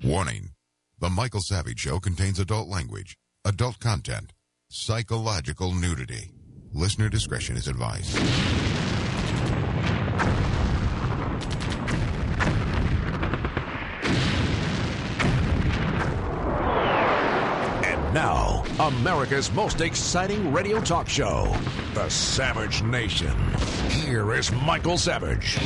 Warning. The Michael Savage Show contains adult language, adult content, psychological nudity. Listener discretion is advised. And now, America's most exciting radio talk show, The Savage Nation. Here is Michael Savage.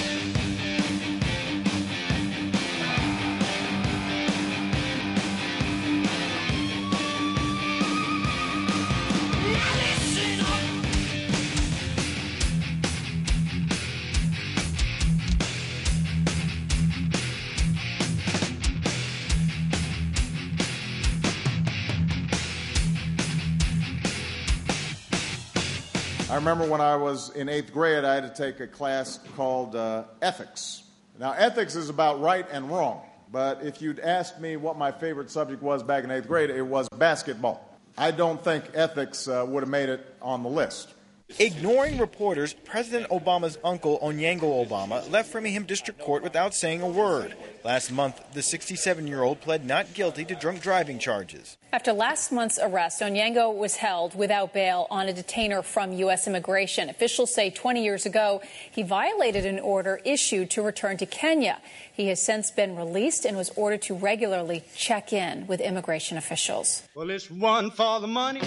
I remember when I was in 8th grade, I had to take a class called ethics. Now, ethics is about right and wrong, but if you'd asked me what my favorite subject was back in 8th grade, it was basketball. I don't think ethics would have made it on the list. Ignoring reporters, President Obama's uncle, Onyango Obama, left Framingham District Court without saying a word. Last month, the 67-year-old pled not guilty to drunk driving charges. After last month's arrest, Onyango was held without bail on a detainer from U.S. Immigration. Officials say 20 years ago, he violated an order issued to return to Kenya. He has since been released and was ordered to regularly check in with immigration officials. Well, it's 1 for the money,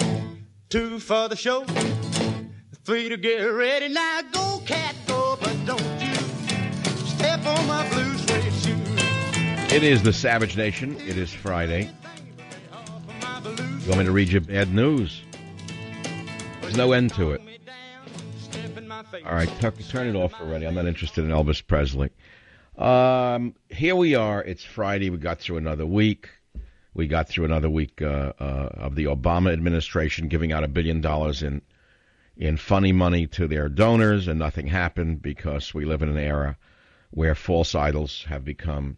2 for the show, 3 to get ready. Now go, cat, go, but don't you step on my blue suede shoe. It is the Savage Nation. It is Friday. You want me to read you bad news? There's no end to it. All right, turn it off already. I'm not interested in Elvis Presley. Here we are. It's Friday. We got through another week. We got through another week of the Obama administration giving out $1 billion in funny money to their donors, and nothing happened because we live in an era where false idols have become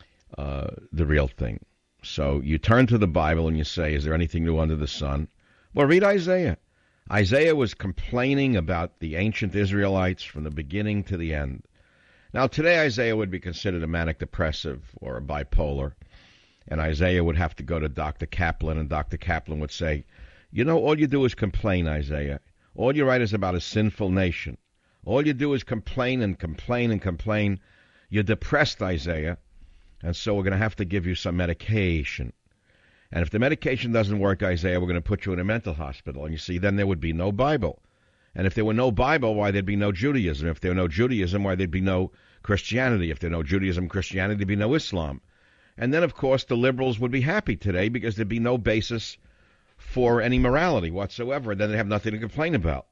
the real thing. So you turn to the Bible and you say, is there anything new under the sun? Well, read Isaiah. Isaiah was complaining about the ancient Israelites from the beginning to the end. Now, today Isaiah would be considered a manic depressive or a bipolar, and Isaiah would have to go to Dr. Kaplan, and Dr. Kaplan would say, you know, all you do is complain, Isaiah. All you write is about a sinful nation. All you do is complain and complain and complain. You're depressed, Isaiah, and so we're going to have to give you some medication. And if the medication doesn't work, Isaiah, we're going to put you in a mental hospital. And you see, then there would be no Bible. And if there were no Bible, why, there'd be no Judaism. If there were no Judaism, why, there'd be no Christianity. If there were no Judaism, Christianity, there'd be no Islam. And then, of course, the liberals would be happy today because there'd be no basis for any morality whatsoever, and then they have nothing to complain about.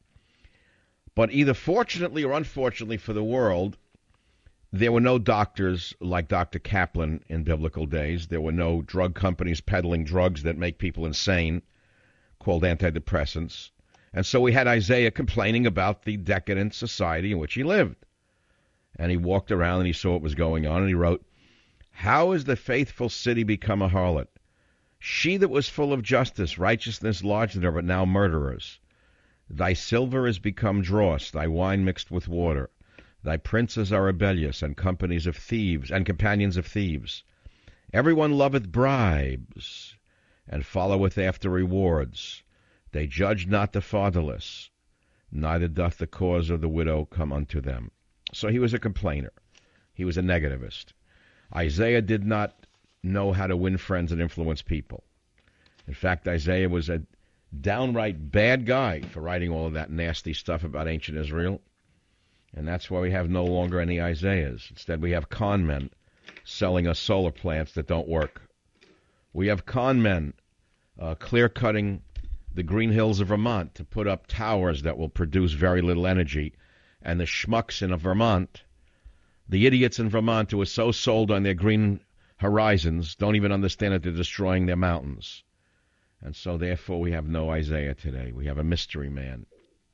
But either fortunately or unfortunately for the world, there were no doctors like Dr. Kaplan in biblical days. There were no drug companies peddling drugs that make people insane, called antidepressants. And so we had Isaiah complaining about the decadent society in which he lived. And he walked around and he saw what was going on, and he wrote, "How has the faithful city become a harlot? She that was full of justice, righteousness lodged in her, but now murderers. Thy silver is become dross, thy wine mixed with water. Thy princes are rebellious, and companies of thieves, and companions of thieves. Everyone loveth bribes, and followeth after rewards. They judge not the fatherless, neither doth the cause of the widow come unto them." So he was a complainer. He was a negativist. Isaiah did not know how to win friends and influence people. In fact, Isaiah was a downright bad guy for writing all of that nasty stuff about ancient Israel. And that's why we have no longer any Isaiahs. Instead, we have con men selling us solar plants that don't work. We have con men clear-cutting the green hills of Vermont to put up towers that will produce very little energy. And the schmucks in Vermont, the idiots in Vermont who are so sold on their green horizons, don't even understand that they're destroying their mountains. And so, therefore, we have no Isaiah today. We have a mystery man.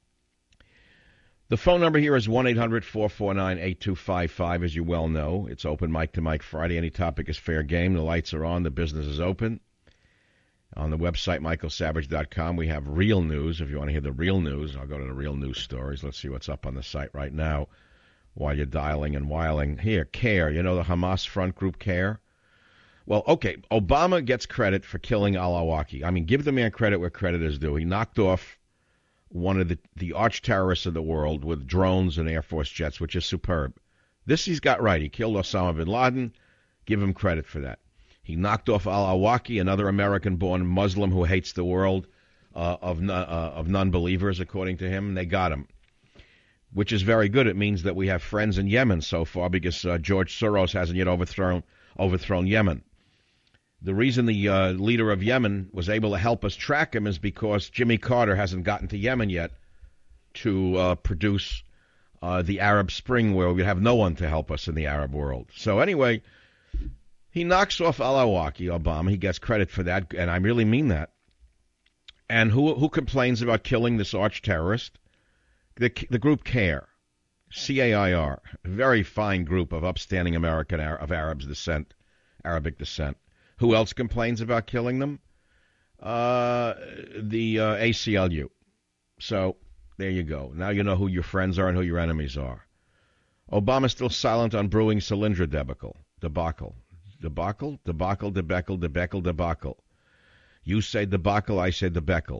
The phone number here is 1-800-449-8255, as you well know. It's open mic to Mike Friday. Any topic is fair game. The lights are on. The business is open. On the website, michaelsavage.com, we have real news. If you want to hear the real news, I'll go to the real news stories. Let's see what's up on the site right now while you're dialing and wiling. Here, CARE. You know the Hamas front group CARE? Well, okay, Obama gets credit for killing al-Awlaki. I mean, give the man credit where credit is due. He knocked off one of the arch terrorists of the world with drones and Air Force jets, which is superb. This he's got right. He killed Osama bin Laden. Give him credit for that. He knocked off al-Awlaki, another American-born Muslim who hates the world of non-believers, according to him. They got him, which is very good. It means that we have friends in Yemen so far because George Soros hasn't yet overthrown Yemen. The reason the leader of Yemen was able to help us track him is because Jimmy Carter hasn't gotten to Yemen yet to produce the Arab Spring, where we have no one to help us in the Arab world. So anyway, he knocks off al-Awlaki, Obama. He gets credit for that, and I really mean that. And who complains about killing this arch terrorist? The group CAIR, C-A-I-R, a very fine group of upstanding Arabic descent. Who else complains about killing them? The ACLU. So there you go. Now you know who your friends are and who your enemies are. Obama's still silent on brewing Solyndra debacle. Debacle. You say debacle, I say debacle.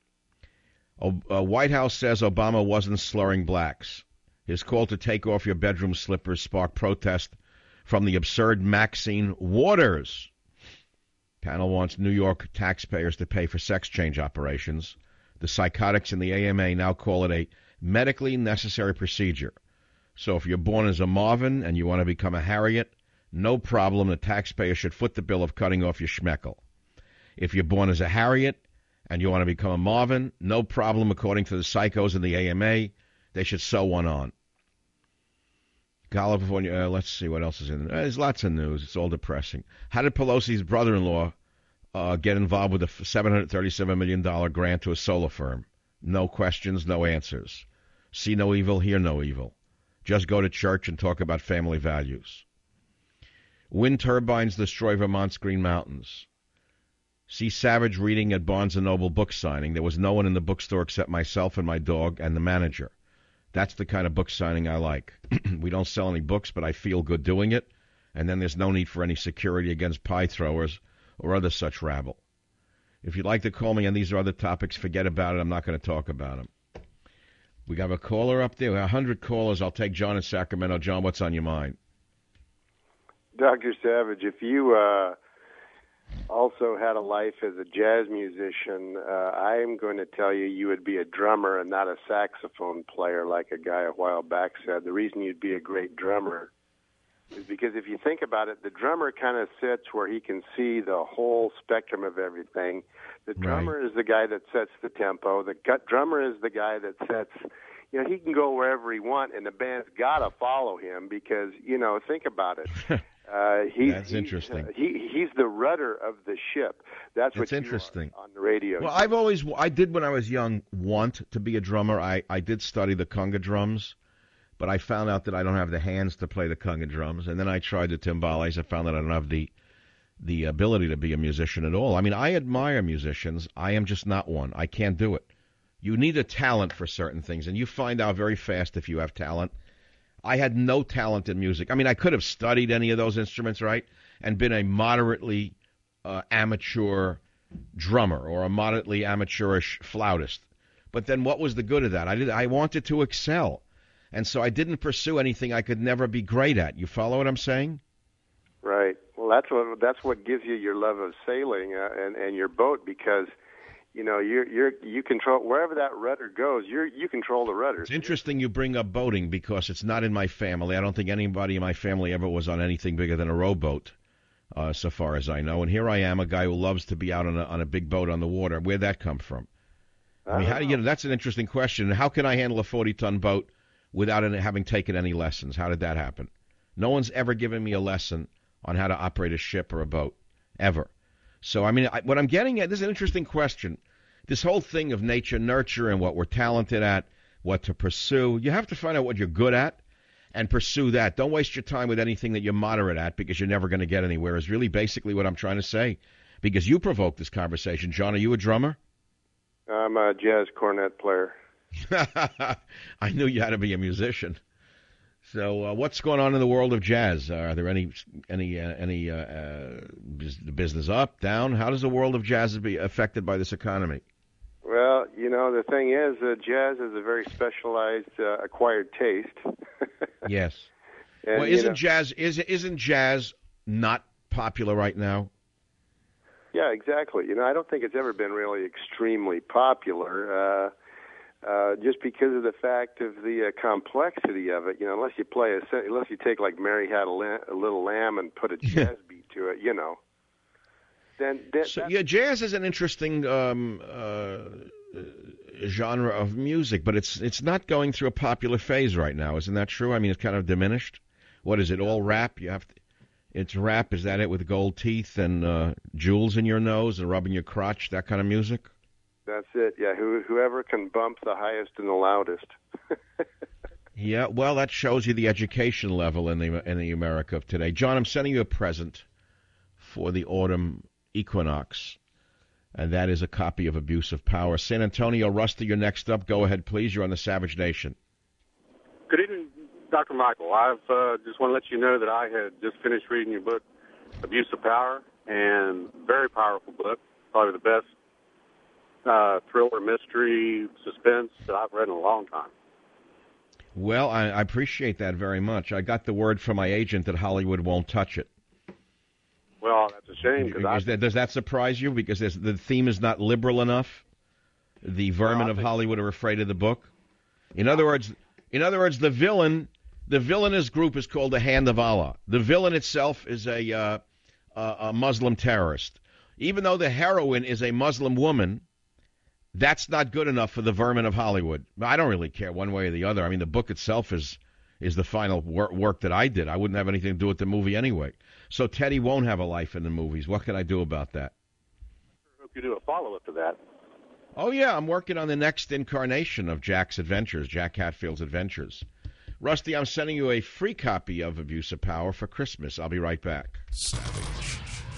White House says Obama wasn't slurring blacks. His call to take off your bedroom slippers sparked protest from the absurd Maxine Waters. Panel wants New York taxpayers to pay for sex change operations. The psychotics in the AMA now call it a medically necessary procedure. So if you're born as a Marvin and you want to become a Harriet, no problem. The taxpayer should foot the bill of cutting off your schmeckle. If you're born as a Harriet and you want to become a Marvin, no problem. According to the psychos in the AMA, they should sew one on. California, let's see what else is in there. There's lots of news. It's all depressing. How did Pelosi's brother-in-law get involved with a $737 million grant to a solar firm? No questions, no answers. See no evil, hear no evil. Just go to church and talk about family values. Wind turbines destroy Vermont's Green Mountains. See Savage reading at Barnes & Noble book signing. There was no one in the bookstore except myself and my dog and the manager. That's the kind of book signing I like. We don't sell any books, but I feel good doing it. And then there's no need for any security against pie throwers or other such rabble. If you'd like to call me on these or other topics, forget about it. I'm not going to talk about them. We got a caller up there. 100 callers. I'll take John in Sacramento. John, what's on your mind? Dr. Savage, if you also had a life as a jazz musician, I'm going to tell you you would be a drummer and not a saxophone player like a guy a while back said. The reason you'd be a great drummer is because if you think about it, the drummer kind of sits where he can see the whole spectrum of everything. The drummer is the guy that sets the tempo. The drummer is the guy that sets, he can go wherever he wants, and the band's got to follow him because, think about it. That's interesting. He's the rudder of the ship. That's what interesting on the radio. Well, I did when I was young want to be a drummer. I did study the conga drums, but I found out that I don't have the hands to play the conga drums. And then I tried the timbales. I found that I don't have the ability to be a musician at all. I mean, I admire musicians. I am just not one. I can't do it. You need a talent for certain things, and you find out very fast if you have talent. I had no talent in music. I mean, I could have studied any of those instruments, right, and been a moderately amateur drummer or a moderately amateurish flautist. But then what was the good of that? I wanted to excel, and so I didn't pursue anything I could never be great at. You follow what I'm saying? Right. Well, that's what gives you your love of sailing and your boat because you control wherever that rudder goes. You control the rudder. It's interesting you bring up boating because it's not in my family. I don't think anybody in my family ever was on anything bigger than a rowboat, so far as I know. And here I am, a guy who loves to be out on a big boat on the water. Where'd that come from? I mean, how do you? That's an interesting question. How can I handle a 40-ton boat without having taken any lessons? How did that happen? No one's ever given me a lesson on how to operate a ship or a boat, ever. So, I mean, what I'm getting at, this is an interesting question. This whole thing of nature, nurture, and what we're talented at, what to pursue, you have to find out what you're good at and pursue that. Don't waste your time with anything that you're moderate at because you're never going to get anywhere is really basically what I'm trying to say. Because you provoked this conversation. John, are you a drummer? I'm a jazz cornet player. I knew you had to be a musician. So what's going on in the world of jazz? Are there any business up, down? How does the world of jazz be affected by this economy? Well, the thing is, jazz is a very specialized, acquired taste. Yes. And, well, isn't jazz not popular right now? Yeah, exactly. I don't think it's ever been really extremely popular, just because of the fact of the complexity of it. Unless you take like Mary Had a Little Lamb and put a jazz beat to it, Then jazz is an interesting genre of music, but it's not going through a popular phase right now. Isn't that true? I mean, it's kind of diminished. What is it? All rap? It's rap. Is that it? With gold teeth and jewels in your nose and rubbing your crotch? That kind of music? That's it. Yeah. Whoever can bump the highest and the loudest. Yeah. Well, that shows you the education level in the America of today. John, I'm sending you a present for the autumn equinox, and that is a copy of Abuse of Power. San Antonio, Rusty, you're next up. Go ahead, please. You're on the Savage Nation. Good evening, Dr. Michael. I've just want to let you know that I had just finished reading your book, Abuse of Power, and very powerful book, probably the best thriller, mystery, suspense that I've read in a long time. Well, I appreciate that very much. I got the word from my agent that Hollywood won't touch it. Well, that's a shame. Does that surprise you? Because the theme is not liberal enough? The vermin of Hollywood are afraid of the book? In other words, the villainous group is called the Hand of Allah. The villain itself is a Muslim terrorist. Even though the heroine is a Muslim woman, that's not good enough for the vermin of Hollywood. I don't really care one way or the other. I mean, the book itself is the final work that I did. I wouldn't have anything to do with the movie anyway. So Teddy won't have a life in the movies. What can I do about that? I hope you do a follow-up to that. Oh, yeah, I'm working on the next incarnation of Jack's Adventures, Jack Hatfield's Adventures. Rusty, I'm sending you a free copy of Abuse of Power for Christmas. I'll be right back. Savage.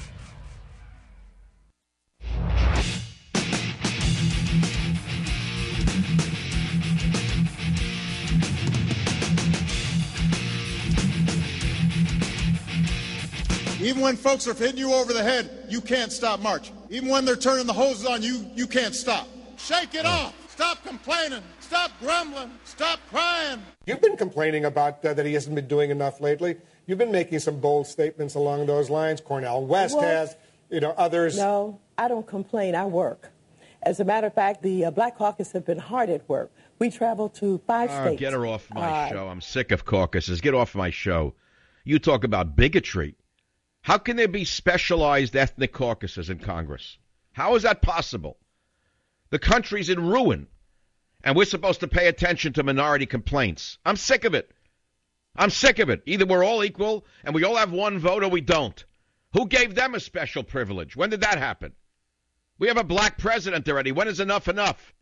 Even when folks are hitting you over the head, you can't stop marching. Even when they're turning the hoses on you, you can't stop. Shake it off. Stop complaining. Stop grumbling. Stop crying. You've been complaining about that he hasn't been doing enough lately. You've been making some bold statements along those lines. Cornel West has, others. No, I don't complain. I work. As a matter of fact, the Black Caucus have been hard at work. We travel to 5 states. Get her off my show. I'm sick of caucuses. Get off my show. You talk about bigotry. How can there be specialized ethnic caucuses in Congress? How is that possible? The country's in ruin, and we're supposed to pay attention to minority complaints. I'm sick of it. I'm sick of it. Either we're all equal and we all have one vote or we don't. Who gave them a special privilege? When did that happen? We have a black president already. When is enough enough?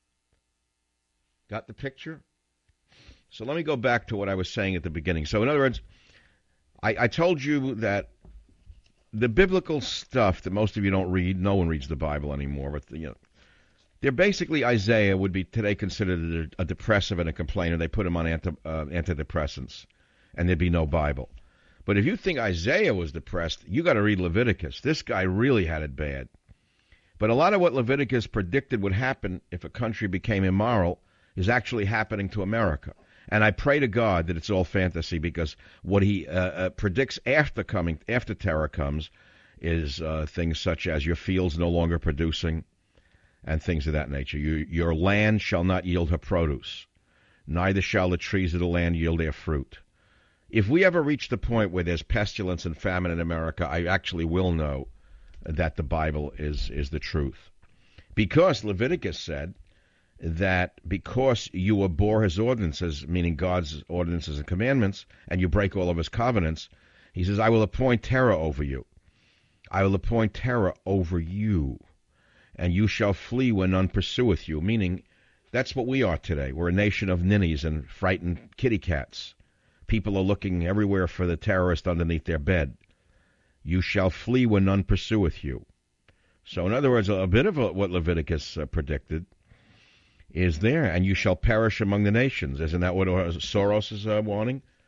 Got the picture? So let me go back to what I was saying at the beginning. So in other words, I told you that the biblical stuff that most of you don't read, no one reads the Bible anymore, but they're basically, Isaiah would be today considered a depressive and a complainer. They put him on antidepressants, and there'd be no Bible. But if you think Isaiah was depressed, you got to read Leviticus. This guy really had it bad. But a lot of what Leviticus predicted would happen if a country became immoral is actually happening to America. And I pray to God that it's all fantasy, because what he predicts after terror comes is things such as your fields no longer producing and things of that nature. Your land shall not yield her produce, neither shall the trees of the land yield their fruit. If we ever reach the point where there's pestilence and famine in America, I actually will know that the Bible is the truth. Because Leviticus said that because you abhor his ordinances, meaning God's ordinances and commandments, and you break all of his covenants, he says, I will appoint terror over you. I will appoint terror over you, and you shall flee when none pursueth you, meaning that's what we are today. We're a nation of ninnies and frightened kitty cats. People are looking everywhere for the terrorist underneath their bed. You shall flee when none pursueth you. So in other words, a bit of what Leviticus predicted is there, and you shall perish among the nations. Isn't that what Soros is wanting?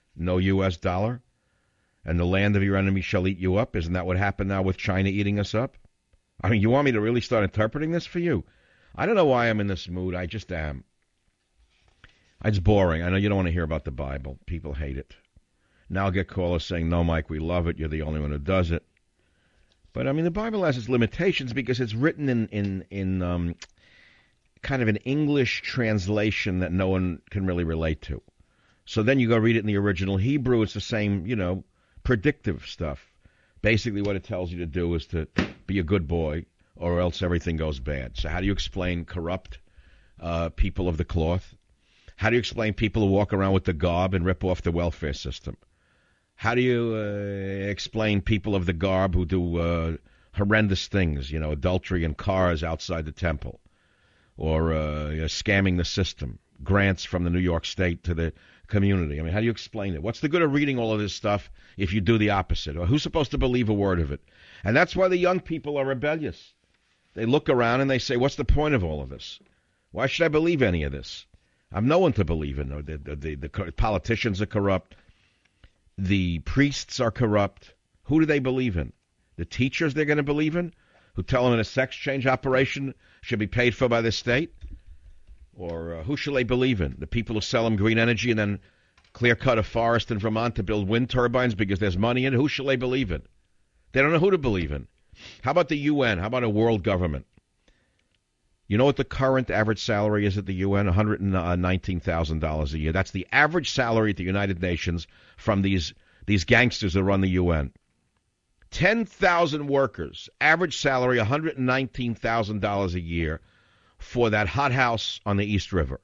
No U.S. dollar. And the land of your enemy shall eat you up. Isn't that what happened now with China eating us up? I mean, you want me to really start interpreting this for you? I don't know why I'm in this mood. I just am. It's boring. I know you don't want to hear about the Bible. People hate it. Now I'll get callers saying, no, Mike, we love it. You're the only one who does it. But, I mean, the Bible has its limitations because it's written in kind of an English translation that no one can really relate to. So then you go read it in the original Hebrew. It's the same, predictive stuff. Basically what it tells you to do is to be a good boy or else everything goes bad. So how do you explain corrupt people of the cloth? How do you explain people who walk around with the garb and rip off the welfare system? How do you explain people of the garb who do horrendous things, adultery in cars outside the temple, or scamming the system, grants from the New York State to the community? I mean, how do you explain it? What's the good of reading all of this stuff if you do the opposite? Or who's supposed to believe a word of it? And that's why the young people are rebellious. They look around and they say, what's the point of all of this? Why should I believe any of this? I've no one to believe in. The politicians are corrupt. The priests are corrupt. Who do they believe in? The teachers they're going to believe in, who tell them a sex change operation should be paid for by the state? Or who should they believe in? The people who sell them green energy and then clear-cut a forest in Vermont to build wind turbines because there's money in it? Who should they believe in? They don't know who to believe in. How about the UN? How about a world government? You know what the current average salary is at the UN? $119,000 a year. That's the average salary at the United Nations from these gangsters that run the UN. 10,000 workers, average salary $119,000 a year for that hothouse on the East River.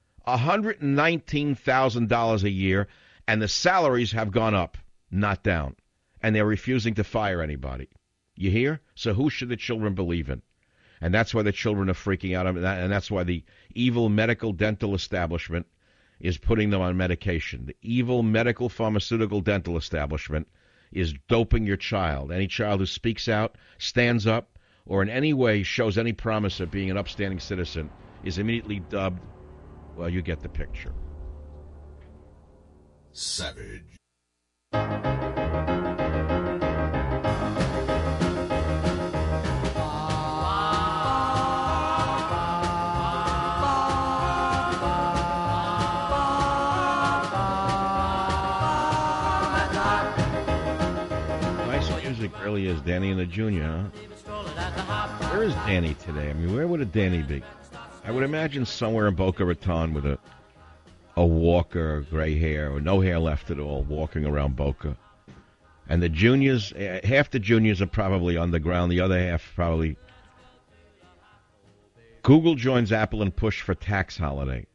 $119,000 a year, and the salaries have gone up, not down. And they're refusing to fire anybody. You hear? So who should the children believe in? And that's why the children are freaking out, and that's why the evil medical dental establishment is putting them on medication. The evil medical pharmaceutical dental establishment is doping your child. Any child who speaks out, stands up, or in any way shows any promise of being an upstanding citizen is immediately dubbed, well, you get the picture. Savage. Early as Danny and the Junior, huh? Where is Danny today? I mean, where would a Danny be? I would imagine somewhere in Boca Raton with a walker, gray hair, or no hair left at all, walking around Boca. And the juniors, half the juniors are probably underground, the other half probably. Google joins Apple and push for tax holiday.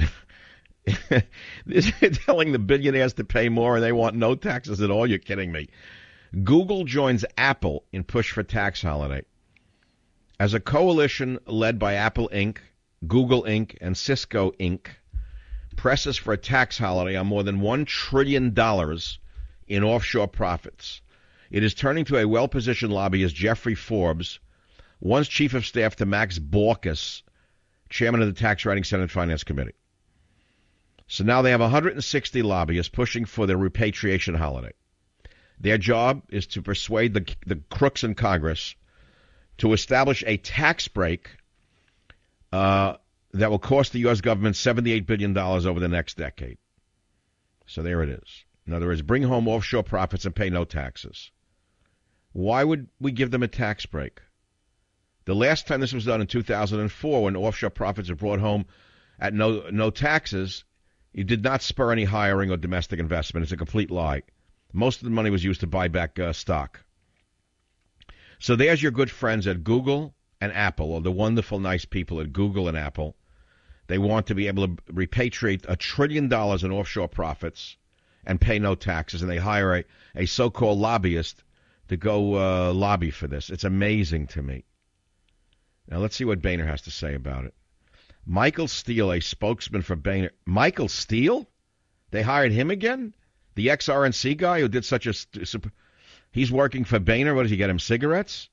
They're telling the billionaires to pay more and they want no taxes at all? You're kidding me. Google joins Apple in push for tax holiday. As a coalition led by Apple Inc., Google Inc., and Cisco Inc. presses for a tax holiday on more than $1 trillion in offshore profits, it is turning to a well-positioned lobbyist, Jeffrey Forbes, once chief of staff to Max Baucus, chairman of the Tax Writing Senate Finance Committee. So now they have 160 lobbyists pushing for the repatriation holiday. Their job is to persuade the crooks in Congress to establish a tax break that will cost the U.S. government $78 billion over the next decade. So there it is. In other words, bring home offshore profits and pay no taxes. Why would we give them a tax break? The last time this was done in 2004, when offshore profits were brought home at no taxes, it did not spur any hiring or domestic investment. It's a complete lie. Most of the money was used to buy back stock. So there's your good friends at Google and Apple, or the wonderful, nice people at Google and Apple. They want to be able to repatriate $1 trillion in offshore profits and pay no taxes, and they hire a so-called lobbyist to go lobby for this. It's amazing to me. Now let's see what Boehner has to say about it. Michael Steele, a spokesman for Boehner. Michael Steele? They hired him again? The ex-RNC guy who did such a... He's working for Boehner. What does he get him, cigarettes?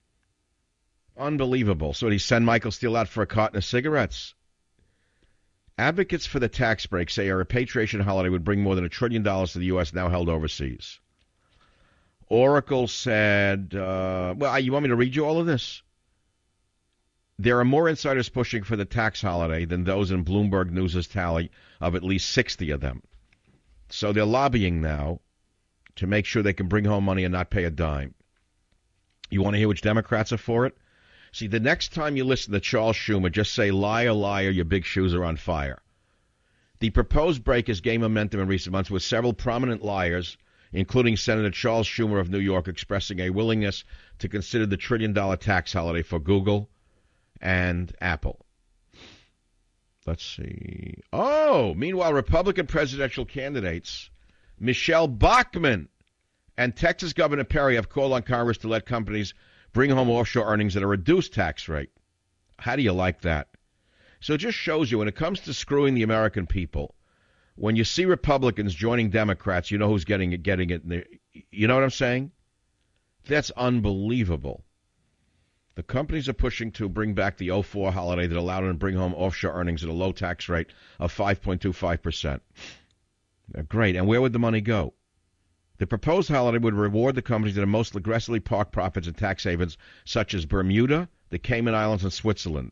Unbelievable. So did he send Michael Steele out for a carton of cigarettes? Advocates for the tax break say a repatriation holiday would bring more than $1 trillion to the U.S. now held overseas. Oracle said, well, you want me to read you all of this? There are more insiders pushing for the tax holiday than those in Bloomberg News' tally of at least 60 of them. So they're lobbying now to make sure they can bring home money and not pay a dime. You want to hear which Democrats are for it? See, the next time you listen to Charles Schumer, just say, liar, liar, your big shoes are on fire. The proposed break has gained momentum in recent months with several prominent liars, including Senator Charles Schumer of New York, expressing a willingness to consider the $1 trillion tax holiday for Google and Apple. Let's see. Oh, meanwhile, Republican presidential candidates Michelle Bachmann and Texas Governor Perry have called on Congress to let companies bring home offshore earnings at a reduced tax rate. How do you like that? So it just shows you when it comes to screwing the American people, when you see Republicans joining Democrats, you know who's getting it. You know what I'm saying? That's unbelievable. The companies are pushing to bring back the 04 holiday that allowed them to bring home offshore earnings at a low tax rate of 5.25%. Great. And where would the money go? The proposed holiday would reward the companies that are most aggressively park profits in tax havens such as Bermuda, the Cayman Islands, and Switzerland.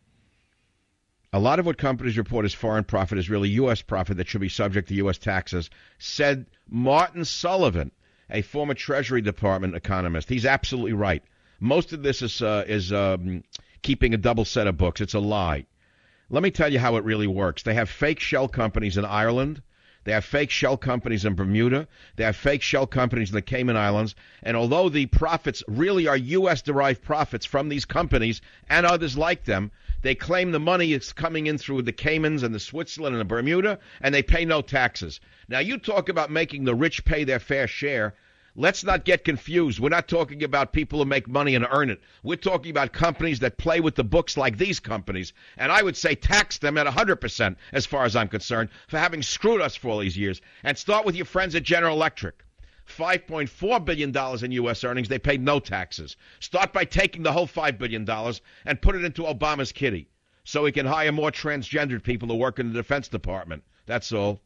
A lot of what companies report as foreign profit is really U.S. profit that should be subject to U.S. taxes, said Martin Sullivan, a former Treasury Department economist. He's absolutely right. Most of this is keeping a double set of books. It's a lie. Let me tell you how it really works. They have fake shell companies in Ireland. They have fake shell companies in Bermuda. They have fake shell companies in the Cayman Islands. And although the profits really are U.S.-derived profits from these companies and others like them, they claim the money is coming in through the Caymans and the Switzerland and the Bermuda, and they pay no taxes. Now, you talk about making the rich pay their fair share. Let's not get confused. We're not talking about people who make money and earn it. We're talking about companies that play with the books like these companies. And I would say tax them at 100%, as far as I'm concerned, for having screwed us for all these years. And start with your friends at General Electric. $5.4 billion in U.S. earnings. They paid no taxes. Start by taking the whole $5 billion and put it into Obama's kitty so he can hire more transgendered people to work in the Defense Department. That's all.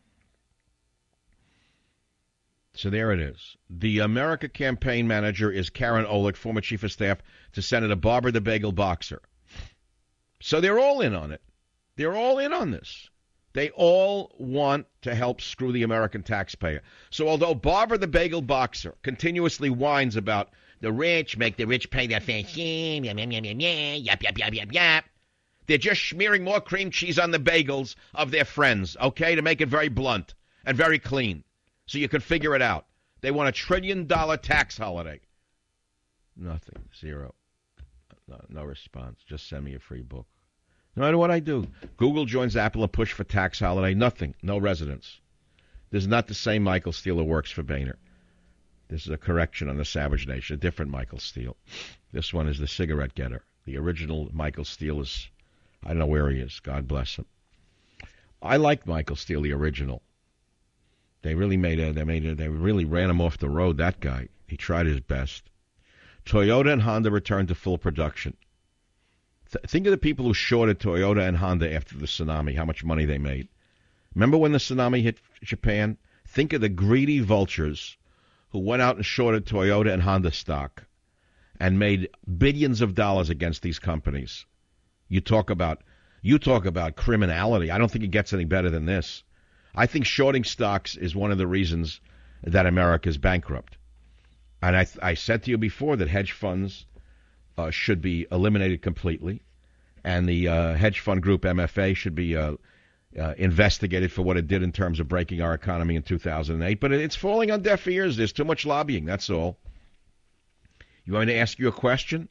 So there it is. The America campaign manager is Karen Olick, former chief of staff to Senator Barbara the Bagel Boxer. So they're all in on it. They're all in on this. They all want to help screw the American taxpayer. So although Barbara the Bagel Boxer continuously whines about the rich, make the rich pay their fair share, yap, yap, yap, yap, yap, they're just smearing more cream cheese on the bagels of their friends, okay, to make it very blunt and very clean. So you can figure it out. They want $1 trillion tax holiday. Nothing. Zero. No response. Just send me a free book. No matter what I do. Google joins Apple a push for tax holiday. Nothing. No resonance. This is not the same Michael Steele who works for Boehner. This is a correction on the Savage Nation. A different Michael Steele. This one is the cigarette getter. The original Michael Steele is, I don't know where he is. God bless him. I liked Michael Steele, the original. They really they really ran him off the road, that guy. He tried his best. Toyota and Honda returned to full production. Think of the people who shorted Toyota and Honda after the tsunami, how much money they made. Remember when the tsunami hit Japan? Think of the greedy vultures who went out and shorted Toyota and Honda stock and made billions of dollars against these companies. You talk about criminality. I don't think it gets any better than this. I think shorting stocks is one of the reasons that America is bankrupt. And I said to you before that hedge funds should be eliminated completely, and the hedge fund group MFA should be investigated for what it did in terms of breaking our economy in 2008. But it's falling on deaf ears. There's too much lobbying, that's all. You want me to ask you a question?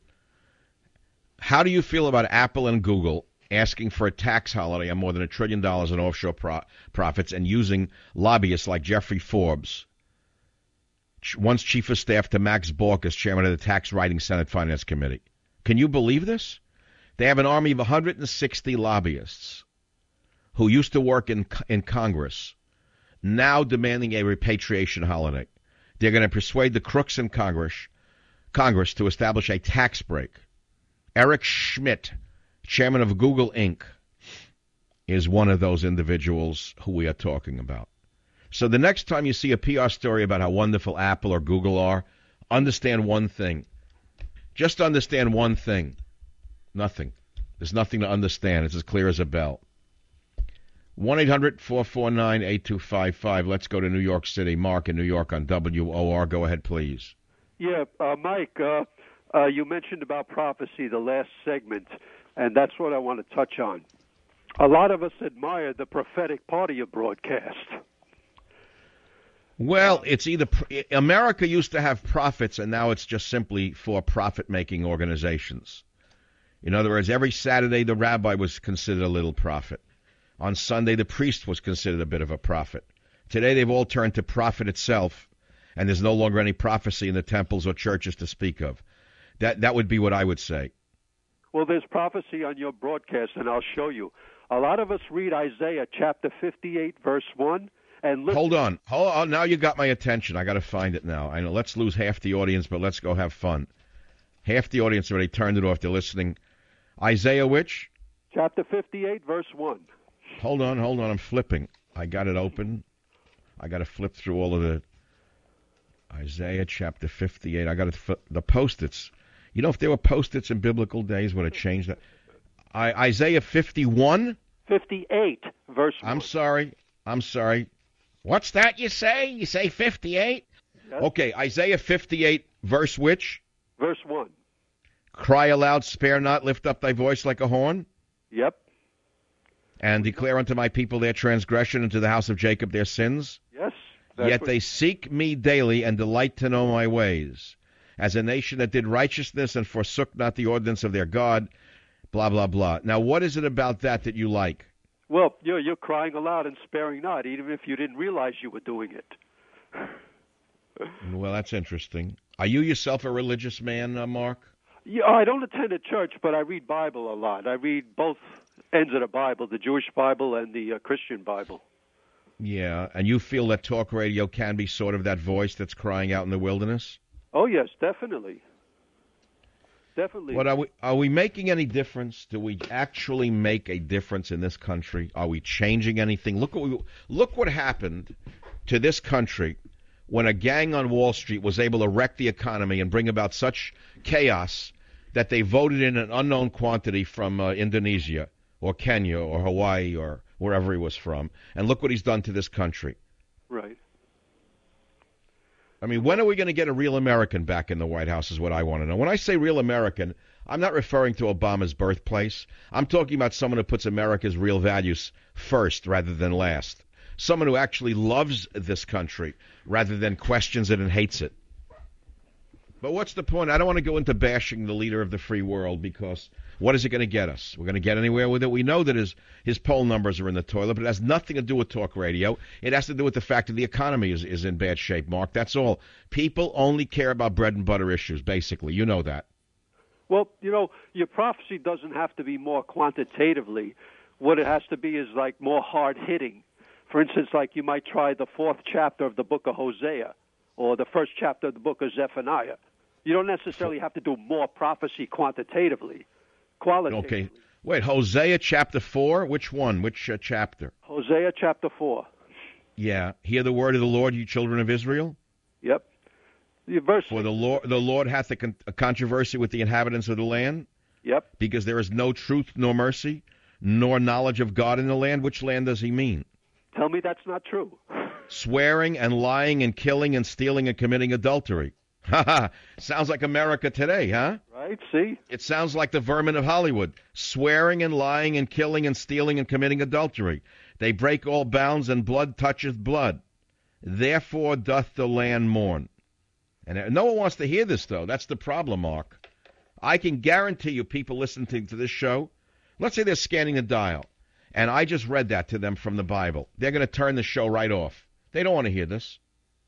How do you feel about Apple and Google asking for a tax holiday on more than $1 trillion in offshore profits and using lobbyists like Jeffrey Forbes, once chief of staff to Max Bork as chairman of the Tax Writing Senate Finance Committee? Can you believe this? They have an army of 160 lobbyists who used to work in Congress, now demanding a repatriation holiday. They're going to persuade the crooks in Congress to establish a tax break. Eric Schmidt, chairman of Google Inc., is one of those individuals who we are talking about. So the next time you see a PR story about how wonderful Apple or Google are, understand one thing. Just understand one thing. Nothing. There's nothing to understand. It's as clear as a bell. 1-800-449-8255. Let's go to New York City. Mark in New York on WOR. Go ahead, please. Yeah, Mike, you mentioned about prophecy, the last segment, and that's what I want to touch on. A lot of us admire the prophetic part of your broadcast. Well, it's either America used to have prophets, and now it's just simply for profit-making organizations. In other words, every Saturday the rabbi was considered a little prophet. On Sunday the priest was considered a bit of a prophet. Today they've all turned to prophet itself, and there's no longer any prophecy in the temples or churches to speak of. That would be what I would say. Well, there's prophecy on your broadcast, and I'll show you. A lot of us read Isaiah chapter 58, verse 1, and listen. Hold on. Now you got my attention. I got to find it now. I know. Let's lose half the audience, but let's go have fun. Half the audience already turned it off. They're listening. Isaiah which? Chapter 58, verse 1. Hold on. I'm flipping. I got it open. I got to flip through all of the Isaiah chapter 58. I got the Post-its. You know, if there were Post-its in biblical days, would it change that? Isaiah 51? 58, verse 1. I'm sorry. What's that you say? You say 58? Yes. Okay, Isaiah 58, verse which? Verse 1. Cry aloud, spare not, lift up thy voice like a horn. Yep. And declare unto my people their transgression, and to the house of Jacob their sins. Yes. Yet they seek me daily and delight to know my ways. As a nation that did righteousness and forsook not the ordinance of their God, blah, blah, blah. Now, what is it about that you like? Well, you're crying aloud and sparing not, even if you didn't realize you were doing it. Well, that's interesting. Are you yourself a religious man, Mark? Yeah, I don't attend a church, but I read Bible a lot. I read both ends of the Bible, the Jewish Bible and the Christian Bible. Yeah, and you feel that talk radio can be sort of that voice that's crying out in the wilderness? Oh, yes, definitely. Definitely. What are we making any difference? Do we actually make a difference in this country? Are we changing anything? Look what happened to this country when a gang on Wall Street was able to wreck the economy and bring about such chaos that they voted in an unknown quantity from Indonesia or Kenya or Hawaii or wherever he was from. And look what he's done to this country. Right. I mean, when are we going to get a real American back in the White House is what I want to know. When I say real American, I'm not referring to Obama's birthplace. I'm talking about someone who puts America's real values first rather than last. Someone who actually loves this country rather than questions it and hates it. But what's the point? I don't want to go into bashing the leader of the free world because what is it going to get us? We're going to get anywhere with it? We know that his poll numbers are in the toilet, but it has nothing to do with talk radio. It has to do with the fact that the economy is in bad shape, Mark. That's all. People only care about bread and butter issues, basically. You know that. Well, your prophecy doesn't have to be more quantitatively. What it has to be is like more hard-hitting. For instance, like you might try the 4th chapter of the book of Hosea or the 1st chapter of the book of Zephaniah. You don't necessarily have to do more prophecy quantitatively. Qualitatively. Okay. Wait, Hosea chapter 4? Which one? Which chapter? Hosea chapter 4. Yeah. Hear the word of the Lord, you children of Israel? Yep. The verse. For the Lord hath a controversy with the inhabitants of the land. Yep. Because there is no truth nor mercy, nor knowledge of God in the land. Which land does he mean? Tell me that's not true. Swearing and lying and killing and stealing and committing adultery. Ha ha. Sounds like America today, huh? Right, see? It sounds like the vermin of Hollywood. Swearing and lying and killing and stealing and committing adultery. They break all bounds and blood toucheth blood. Therefore doth the land mourn. And no one wants to hear this, though. That's the problem, Mark. I can guarantee you people listening to this show, let's say they're scanning the dial, and I just read that to them from the Bible. They're going to turn the show right off. They don't want to hear this.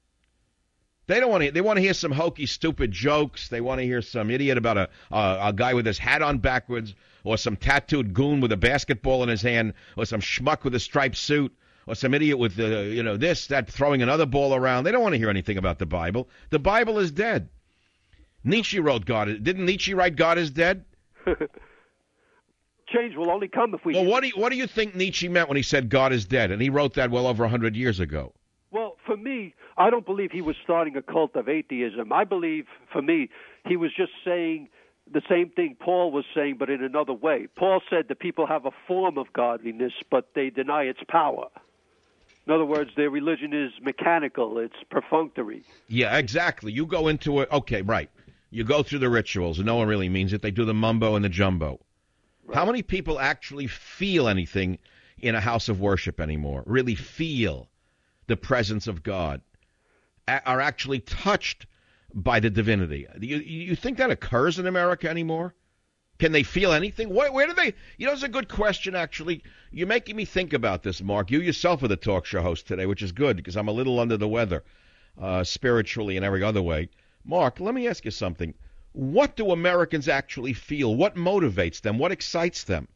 They don't want to. They want to hear some hokey, stupid jokes. They want to hear some idiot about a guy with his hat on backwards, or some tattooed goon with a basketball in his hand, or some schmuck with a striped suit, or some idiot with this, that, throwing another ball around. They don't want to hear anything about the Bible. The Bible is dead. Nietzsche wrote God. Didn't Nietzsche write God is dead? change will only come if we... Well, what do you think Nietzsche meant when he said God is dead? And he wrote that well over 100 years ago. Well, for me, I don't believe he was starting a cult of atheism. I believe, for me, he was just saying the same thing Paul was saying, but in another way. Paul said that people have a form of godliness, but they deny its power. In other words, their religion is mechanical. It's perfunctory. Yeah, exactly. You go into it. Okay, right. You go through the rituals, and no one really means it. They do the mumbo and the jumbo. Right. How many people actually feel anything in a house of worship anymore? Really feel the presence of God? Are actually touched by the divinity? You think that occurs in America anymore? Can they feel anything? Where do they? It's a good question, actually. You're making me think about this, Mark. You yourself are the talk show host today, which is good because I'm a little under the weather, spiritually and every other way. Mark, let me ask you something. What do Americans actually feel? What motivates them? What excites them?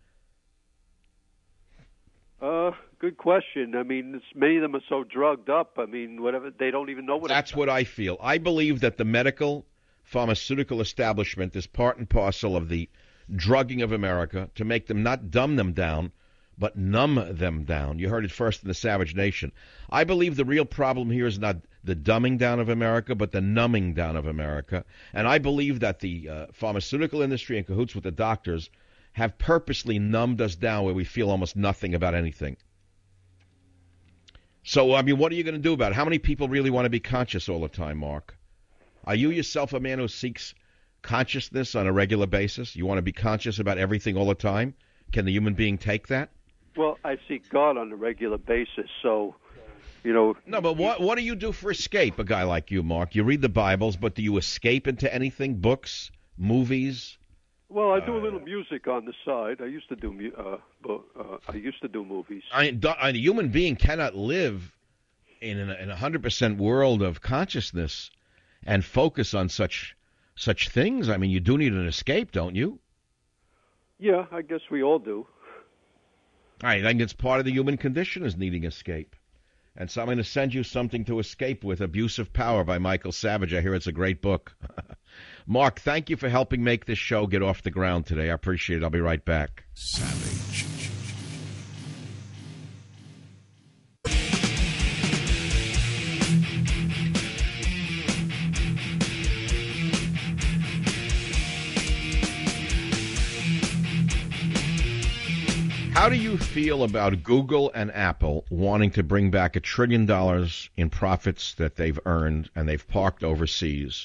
Good question. I mean, many of them are so drugged up. I mean, whatever, they don't even know what. That's what I feel. I believe that the medical, pharmaceutical establishment is part and parcel of the drugging of America to make them not dumb them down, but numb them down. You heard it first in the Savage Nation. I believe the real problem here is not the dumbing down of America, but the numbing down of America. And I believe that the pharmaceutical industry, in cahoots with the doctors, have purposely numbed us down where we feel almost nothing about anything. So, I mean, what are you going to do about it? How many people really want to be conscious all the time, Mark? Are you yourself a man who seeks consciousness on a regular basis? You want to be conscious about everything all the time? Can the human being take that? Well, I seek God on a regular basis, so, you know... No, but what do you do for escape, a guy like you, Mark? You read the Bibles, but do you escape into anything? Books? Movies? Well, I do a little music on the side. I used to do movies. A human being cannot live in a 100% world of consciousness and focus on such things. I mean, you do need an escape, don't you? Yeah, I guess we all do. I think it's part of the human condition is needing escape. And so I'm going to send you something to escape with, Abuse of Power by Michael Savage. I hear it's a great book. Mark, thank you for helping make this show get off the ground today. I appreciate it. I'll be right back. Savage. How do you feel about Google and Apple wanting to bring back $1 trillion in profits that they've earned and they've parked overseas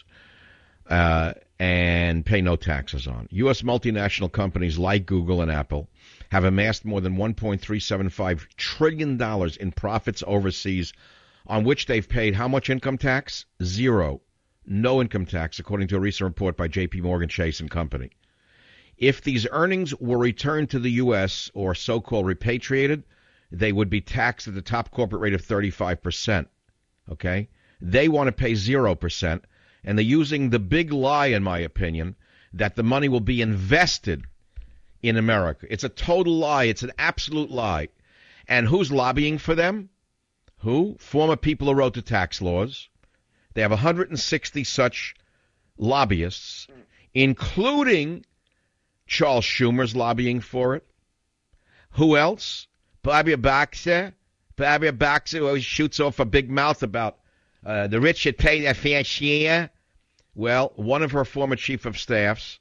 and pay no taxes on? U.S. multinational companies like Google and Apple have amassed more than $1.375 trillion in profits overseas, on which they've paid how much income tax? Zero. No income tax, according to a recent report by J.P. Morgan Chase & Company. If these earnings were returned to the U.S. or so-called repatriated, they would be taxed at the top corporate rate of 35%. Okay? They want to pay 0%, and they're using the big lie, in my opinion, that the money will be invested in America. It's a total lie. It's an absolute lie. And who's lobbying for them? Who? Former people who wrote the tax laws. They have 160 such lobbyists, including Charles Schumer's lobbying for it. Who else? Barbara Boxer. Barbara Boxer always shoots off a big mouth about the rich should pay their fair share. Well, one of her former chief of staffs,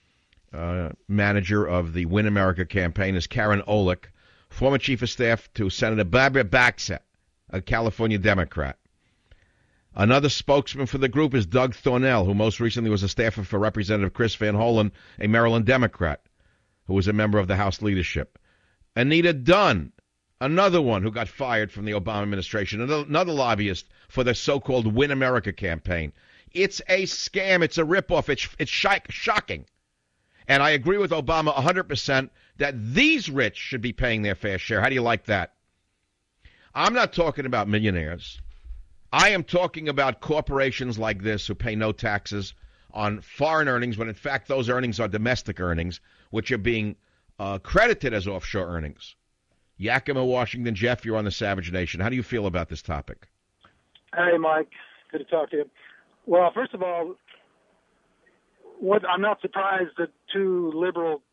manager of the Win America campaign, is Karen Olick, former chief of staff to Senator Barbara Boxer, a California Democrat. Another spokesman for the group is Doug Thornell, who most recently was a staffer for Representative Chris Van Hollen, a Maryland Democrat, who was a member of the House leadership. Anita Dunn, another one who got fired from the Obama administration, another lobbyist for the so-called Win America campaign. It's a scam. It's a ripoff. It's shocking. And I agree with Obama 100% that these rich should be paying their fair share. How do you like that? I'm not talking about millionaires. I am talking about corporations like this who pay no taxes on foreign earnings when, in fact, those earnings are domestic earnings, which are being credited as offshore earnings. Yakima, Washington. Jeff, you're on the Savage Nation. How do you feel about this topic? Hey, Mike. Good to talk to you. Well, first of all, I'm not surprised that two liberal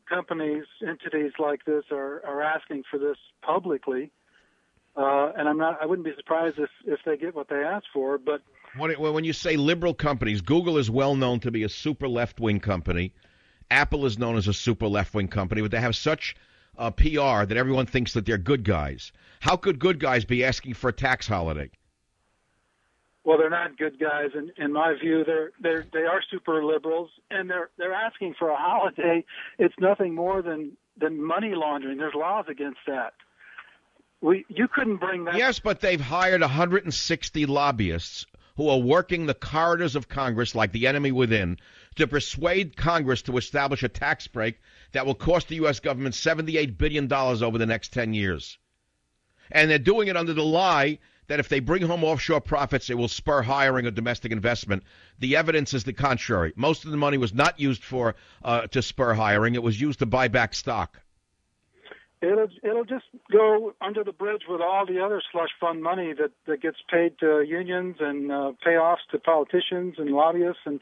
companies, entities like this are asking for this publicly, and I wouldn't be surprised if they get what they ask for. But when you say liberal companies, Google is well known to be a super left-wing company. Apple is known as a super left-wing company, but they have such PR that everyone thinks that they're good guys. How could good guys be asking for a tax holiday? Well, they're not good guys, in my view. They are super liberals, and they're asking for a holiday. It's nothing more than money laundering. There's laws against that. You couldn't bring that. Yes, but they've hired 160 lobbyists who are working the corridors of Congress like the enemy within to persuade Congress to establish a tax break that will cost the U.S. government $78 billion over the next 10 years. And they're doing it under the lie that if they bring home offshore profits, it will spur hiring or domestic investment. The evidence is the contrary. Most of the money was not used to spur hiring. It was used to buy back stock. It'll just go under the bridge with all the other slush fund money that gets paid to unions and payoffs to politicians and lobbyists, and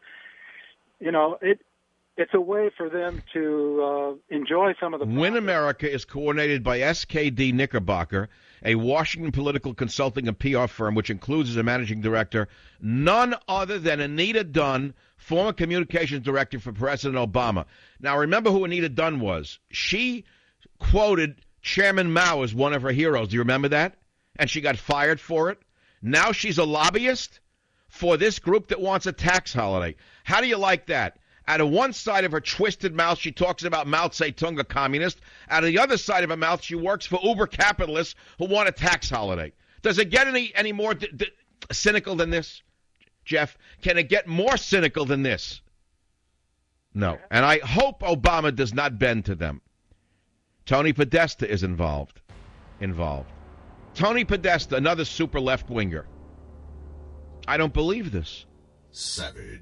it's a way for them to enjoy some of the. Win America is coordinated by SKD Knickerbocker, a Washington political consulting and PR firm, which includes as a managing director none other than Anita Dunn, former communications director for President Obama. Now, remember who Anita Dunn was. She quoted Chairman Mao as one of her heroes. Do you remember that? And she got fired for it. Now she's a lobbyist for this group that wants a tax holiday. How do you like that? Out of one side of her twisted mouth, she talks about Mao Zedong, a communist. Out of the other side of her mouth, she works for uber capitalists who want a tax holiday. Does it get any more cynical than this, Jeff? Can it get more cynical than this? No. And I hope Obama does not bend to them. Tony Podesta is involved. Tony Podesta, another super left-winger. I don't believe this. Savage.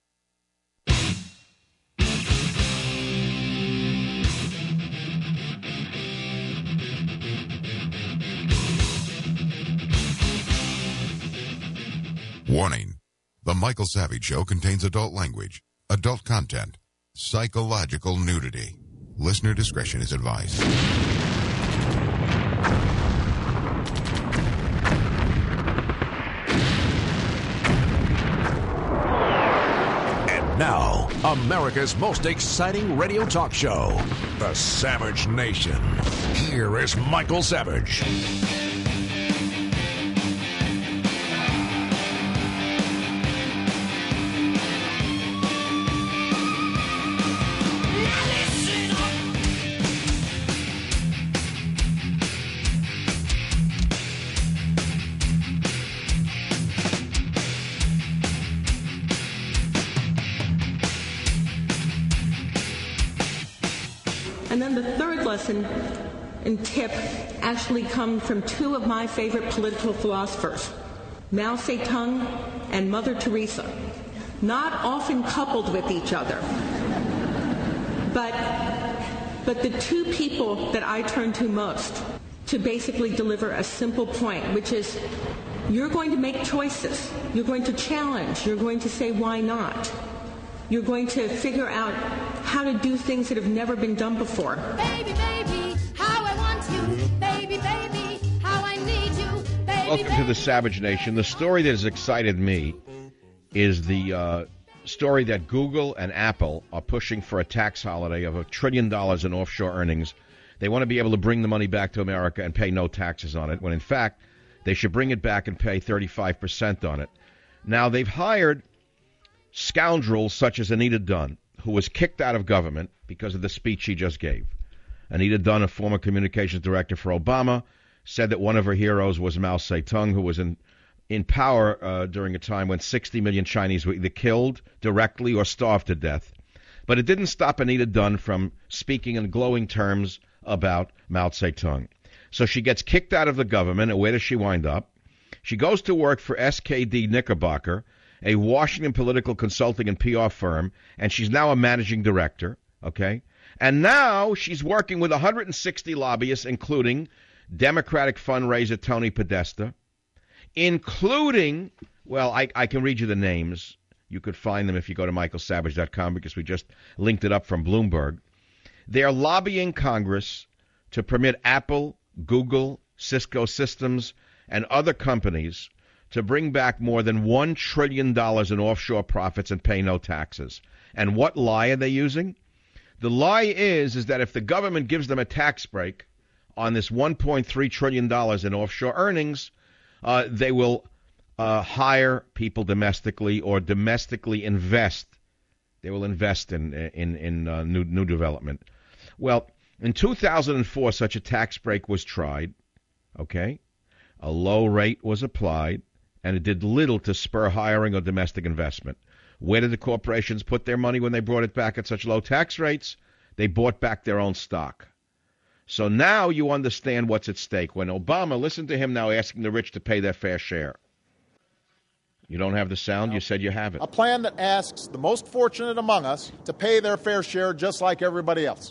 Warning. The Michael Savage Show contains adult language, adult content, psychological nudity. Listener discretion is advised. And now, America's most exciting radio talk show, The Savage Nation. Here is Michael Savage. And then the third lesson and tip actually come from two of my favorite political philosophers, Mao Zedong and Mother Teresa, not often coupled with each other. But the two people that I turn to most to basically deliver a simple point, which is you're going to make choices. You're going to challenge. You're going to say, why not? You're going to figure out how to do things that have never been done before. Baby, baby, how I want you. Baby, baby, how I need you. Baby, Welcome to the Savage Nation. The story that has excited me is the story that Google and Apple are pushing for a tax holiday of $1 trillion in offshore earnings. They want to be able to bring the money back to America and pay no taxes on it, when in fact they should bring it back and pay 35% on it. Now, they've hired scoundrels such as Anita Dunn, who was kicked out of government because of the speech she just gave. Anita Dunn, a former communications director for Obama, said that one of her heroes was Mao Zedong, who was in power during a time when 60 million Chinese were either killed directly or starved to death. But it didn't stop Anita Dunn from speaking in glowing terms about Mao Zedong. So she gets kicked out of the government, and where does she wind up? She goes to work for SKD Knickerbocker, a Washington political consulting and PR firm, and she's now a managing director, okay? And now she's working with 160 lobbyists, including Democratic fundraiser Tony Podesta, including, well, I can read you the names. You could find them if you go to michaelsavage.com because we just linked it up from Bloomberg. They are lobbying Congress to permit Apple, Google, Cisco Systems, and other companies to bring back more than $1 trillion in offshore profits and pay no taxes. And what lie are they using? The lie is that if the government gives them a tax break on this $1.3 trillion in offshore earnings, they will hire people domestically or domestically invest. They will invest in new development. Well, in 2004, such a tax break was tried, okay? A low rate was applied, and it did little to spur hiring or domestic investment. Where did the corporations put their money when they brought it back at such low tax rates? They bought back their own stock. So now you understand what's at stake. When Obama, listen to him now asking the rich to pay their fair share. You don't have the sound? You said you have it. A plan that asks the most fortunate among us to pay their fair share just like everybody else.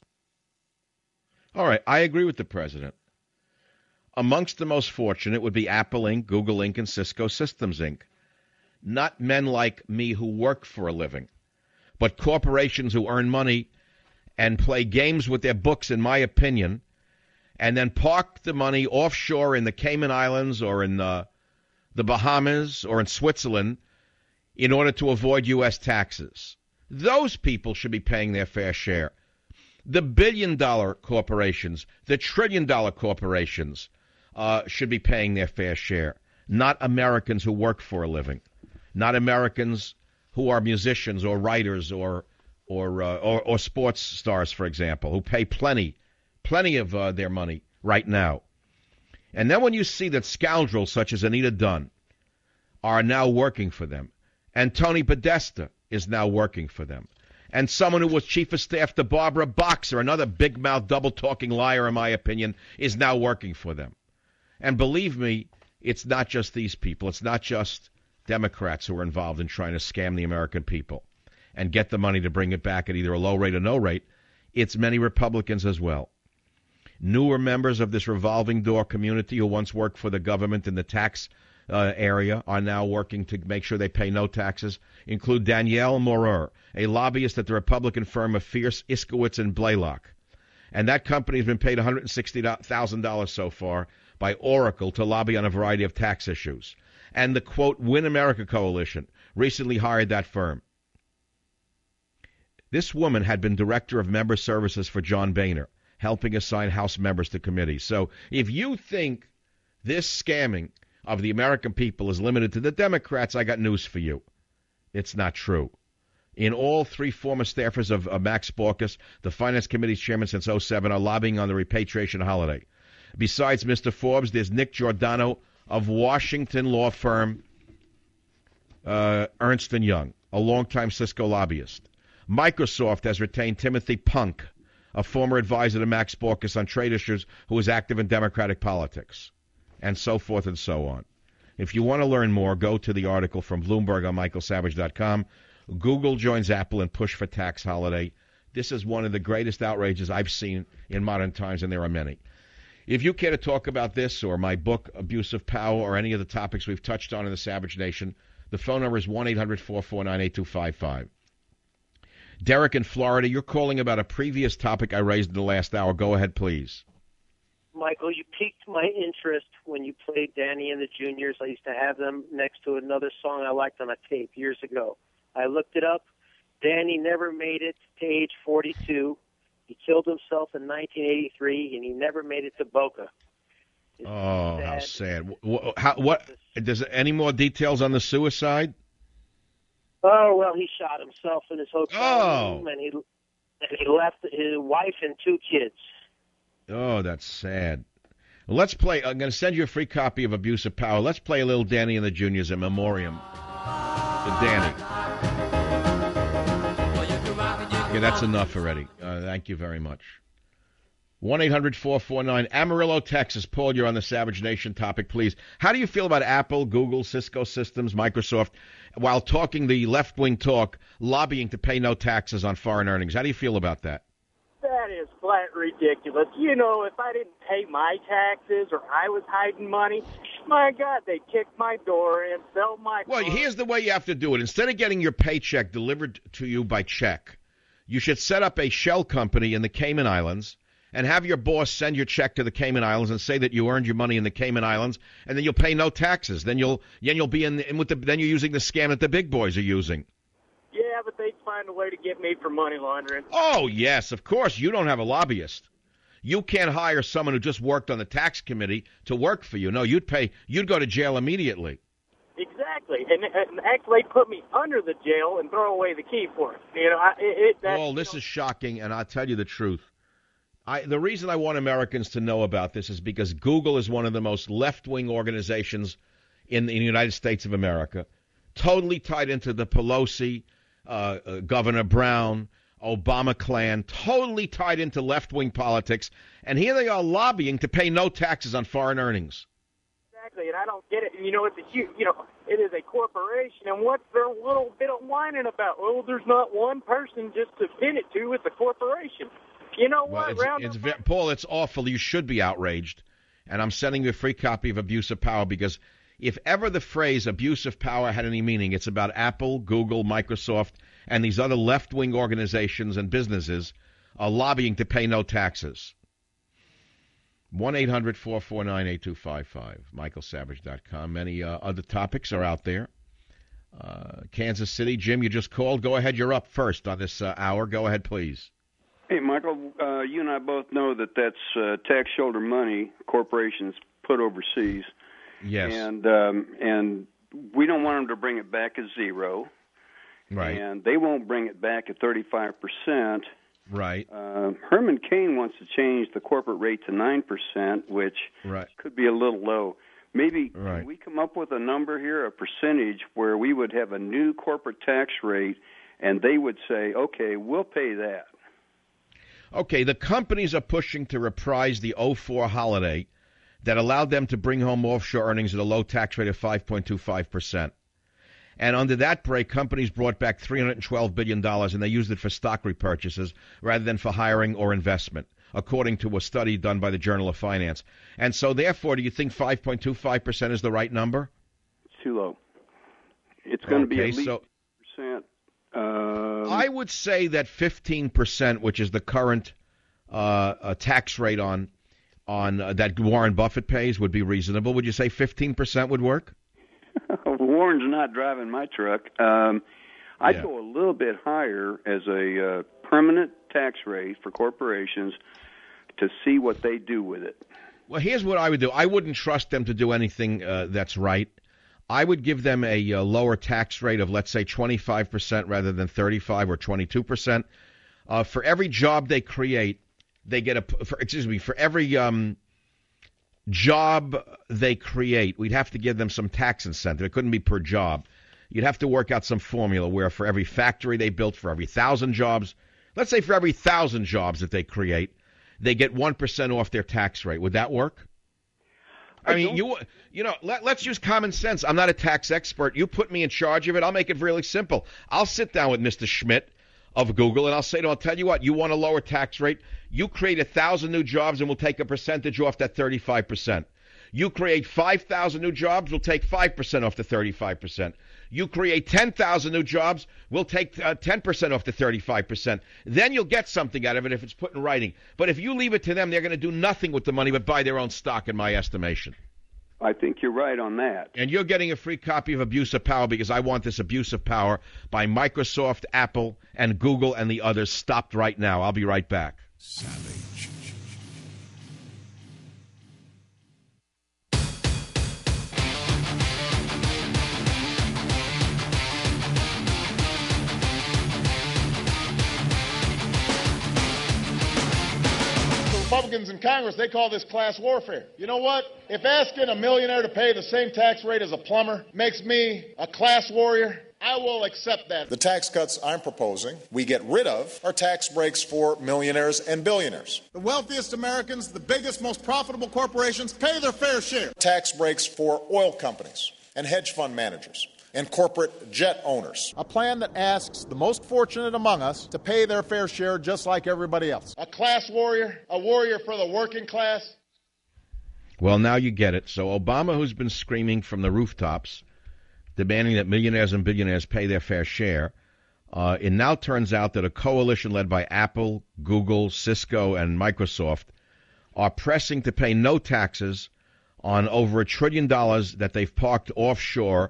All right, I agree with the president. Amongst the most fortunate would be Apple Inc., Google Inc., and Cisco Systems Inc. Not men like me who work for a living, but corporations who earn money and play games with their books, in my opinion, and then park the money offshore in the Cayman Islands or in the Bahamas or in Switzerland in order to avoid U.S. taxes. Those people should be paying their fair share. The billion-dollar corporations, the trillion-dollar corporations should be paying their fair share, not Americans who work for a living, not Americans who are musicians or writers or sports stars, for example, who pay plenty of their money right now. And then when you see that scoundrels such as Anita Dunn are now working for them, and Tony Podesta is now working for them, and someone who was chief of staff to Barbara Boxer, another big-mouth, double-talking liar, in my opinion, is now working for them. And believe me, it's not just these people. It's not just Democrats who are involved in trying to scam the American people and get the money to bring it back at either a low rate or no rate. It's many Republicans as well. Newer members of this revolving door community who once worked for the government in the tax area are now working to make sure they pay no taxes, include Danielle Morer, a lobbyist at the Republican firm of Fierce, Iskowitz, and Blaylock. And that company has been paid $160,000 so far by Oracle to lobby on a variety of tax issues. And the, quote, Win America Coalition recently hired that firm. This woman had been director of member services for John Boehner, helping assign House members to committees. So if you think this scamming of the American people is limited to the Democrats, I got news for you. It's not true. In all, 3 former staffers of Max Baucus, the Finance Committee's chairman since 2007, are lobbying on the repatriation holiday. Besides Mr. Forbes, there's Nick Giordano of Washington law firm Ernst & Young, a longtime Cisco lobbyist. Microsoft has retained Timothy Punk, a former advisor to Max Baucus on trade issues who is active in Democratic politics, and so forth and so on. If you want to learn more, go to the article from Bloomberg on michaelsavage.com. Google joins Apple in push for tax holiday. This is one of the greatest outrages I've seen in modern times, and there are many. If you care to talk about this or my book, Abuse of Power, or any of the topics we've touched on in the Savage Nation, the phone number is 1-800-449-8255. Derek in Florida, you're calling about a previous topic I raised in the last hour. Go ahead, please. Michael, you piqued my interest when you played Danny and the Juniors. I used to have them next to another song I liked on a tape years ago. I looked it up. Danny never made it to age 42. He killed himself in 1983, and he never made it to Boca. Oh, how sad. What? Does any more details on the suicide? Oh, well, he shot himself in his hotel room, and he left his wife and 2 kids. Oh, that's sad. Well, let's play. I'm going to send you a free copy of Abuse of Power. Let's play a little Danny and the Juniors in memoriam to Danny. Okay, that's enough already. Thank you very much. 1-800-449, Amarillo, Texas. Paul, you're on the Savage Nation topic, please. How do you feel about Apple, Google, Cisco Systems, Microsoft, while talking the left-wing talk, lobbying to pay no taxes on foreign earnings? How do you feel about that? That is flat ridiculous. You know, if I didn't pay my taxes or I was hiding money, my God, they'd kick my door in, sell my car. Well, here's the way you have to do it. Instead of getting your paycheck delivered to you by check, You should set up a shell company in the Cayman Islands and have your boss send your check to the Cayman Islands and say that you earned your money in the Cayman Islands, and then you'll pay no taxes. Then you'll be then you're using the scam that the big boys are using. Yeah, but they'd find a way to get me for money laundering. Oh, yes, of course. You don't have a lobbyist. You can't hire someone who just worked on the tax committee to work for you. No, you'd go to jail immediately. Exactly, and actually they put me under the jail and throw away the key for it. This is shocking, and I'll tell you the truth. The reason I want Americans to know about this is because Google is one of the most left-wing organizations in the United States of America, totally tied into the Pelosi, Governor Brown, Obama clan, totally tied into left-wing politics, and here they are lobbying to pay no taxes on foreign earnings. Exactly, and I don't get it. It's a huge, it is a corporation, and what's their little bit of whining about? Well, there's not one person just to pin it to. It's a corporation. You know what? Paul, it's awful. You should be outraged, and I'm sending you a free copy of Abuse of Power because if ever the phrase abuse of power had any meaning, it's about Apple, Google, Microsoft, and these other left-wing organizations and businesses lobbying to pay no taxes. 1-800-449-8255, michaelsavage.com. Many other topics are out there. Kansas City, Jim, you just called. Go ahead. You're up first on this hour. Go ahead, please. Hey, Michael, you and I both know that that's tax shelter money corporations put overseas. Yes. And we don't want them to bring it back at zero. Right. And they won't bring it back at 35%. Right. Herman Cain wants to change the corporate rate to 9%, which could be a little low. Maybe can we come up with a number here, a percentage, where we would have a new corporate tax rate, and they would say, okay, we'll pay that. Okay, the companies are pushing to reprise the 2004 holiday that allowed them to bring home offshore earnings at a low tax rate of 5.25%. And under that break, companies brought back $312 billion, and they used it for stock repurchases rather than for hiring or investment, according to a study done by the Journal of Finance. And so, therefore, do you think 5.25% is the right number? It's too low. It's going to be at least 10%. I would say that 15%, which is the current tax rate on that Warren Buffett pays, would be reasonable. Would you say 15% would work? Warren's not driving my truck. I'd go a little bit higher as a permanent tax rate for corporations to see what they do with it. Well, here's what I would do. I wouldn't trust them to do anything that's right. I would give them a lower tax rate of, let's say, 25% rather than 35 or 22%. For every job they create, they get for every job they create, we'd have to give them some tax incentive. It couldn't be per job. You'd have to work out some formula where for every factory they built, for every 1,000 jobs, let's say for every 1,000 jobs that they create, they get 1% off their tax rate. Would that work? I mean, let's use common sense. I'm not a tax expert. You put me in charge of it. I'll make it really simple. I'll sit down with Mr. Schmidt of Google, and I'll say to him, I'll tell you what, you want a lower tax rate? You create 1,000 new jobs, and we'll take a percentage off that 35%. You create 5,000 new jobs, we'll take 5% off the 35%. You create 10,000 new jobs, we'll take 10% off the 35%. Then you'll get something out of it if it's put in writing. But if you leave it to them, they're going to do nothing with the money but buy their own stock, in my estimation. I think you're right on that. And you're getting a free copy of Abuse of Power because I want this Abuse of Power by Microsoft, Apple, and Google and the others stopped right now. I'll be right back. Savage. Republicans in Congress, they call this class warfare. You know what? If asking a millionaire to pay the same tax rate as a plumber makes me a class warrior, I will accept that. The tax cuts I'm proposing, we get rid of, are tax breaks for millionaires and billionaires. The wealthiest Americans, the biggest, most profitable corporations, pay their fair share. Tax breaks for oil companies and hedge fund managers and corporate jet owners. A plan that asks the most fortunate among us to pay their fair share just like everybody else. A class warrior, a warrior for the working class. Well, now you get it. So Obama, who's been screaming from the rooftops, demanding that millionaires and billionaires pay their fair share, It now turns out that a coalition led by Apple, Google, Cisco, and Microsoft are pressing to pay no taxes on over $1 trillion that they've parked offshore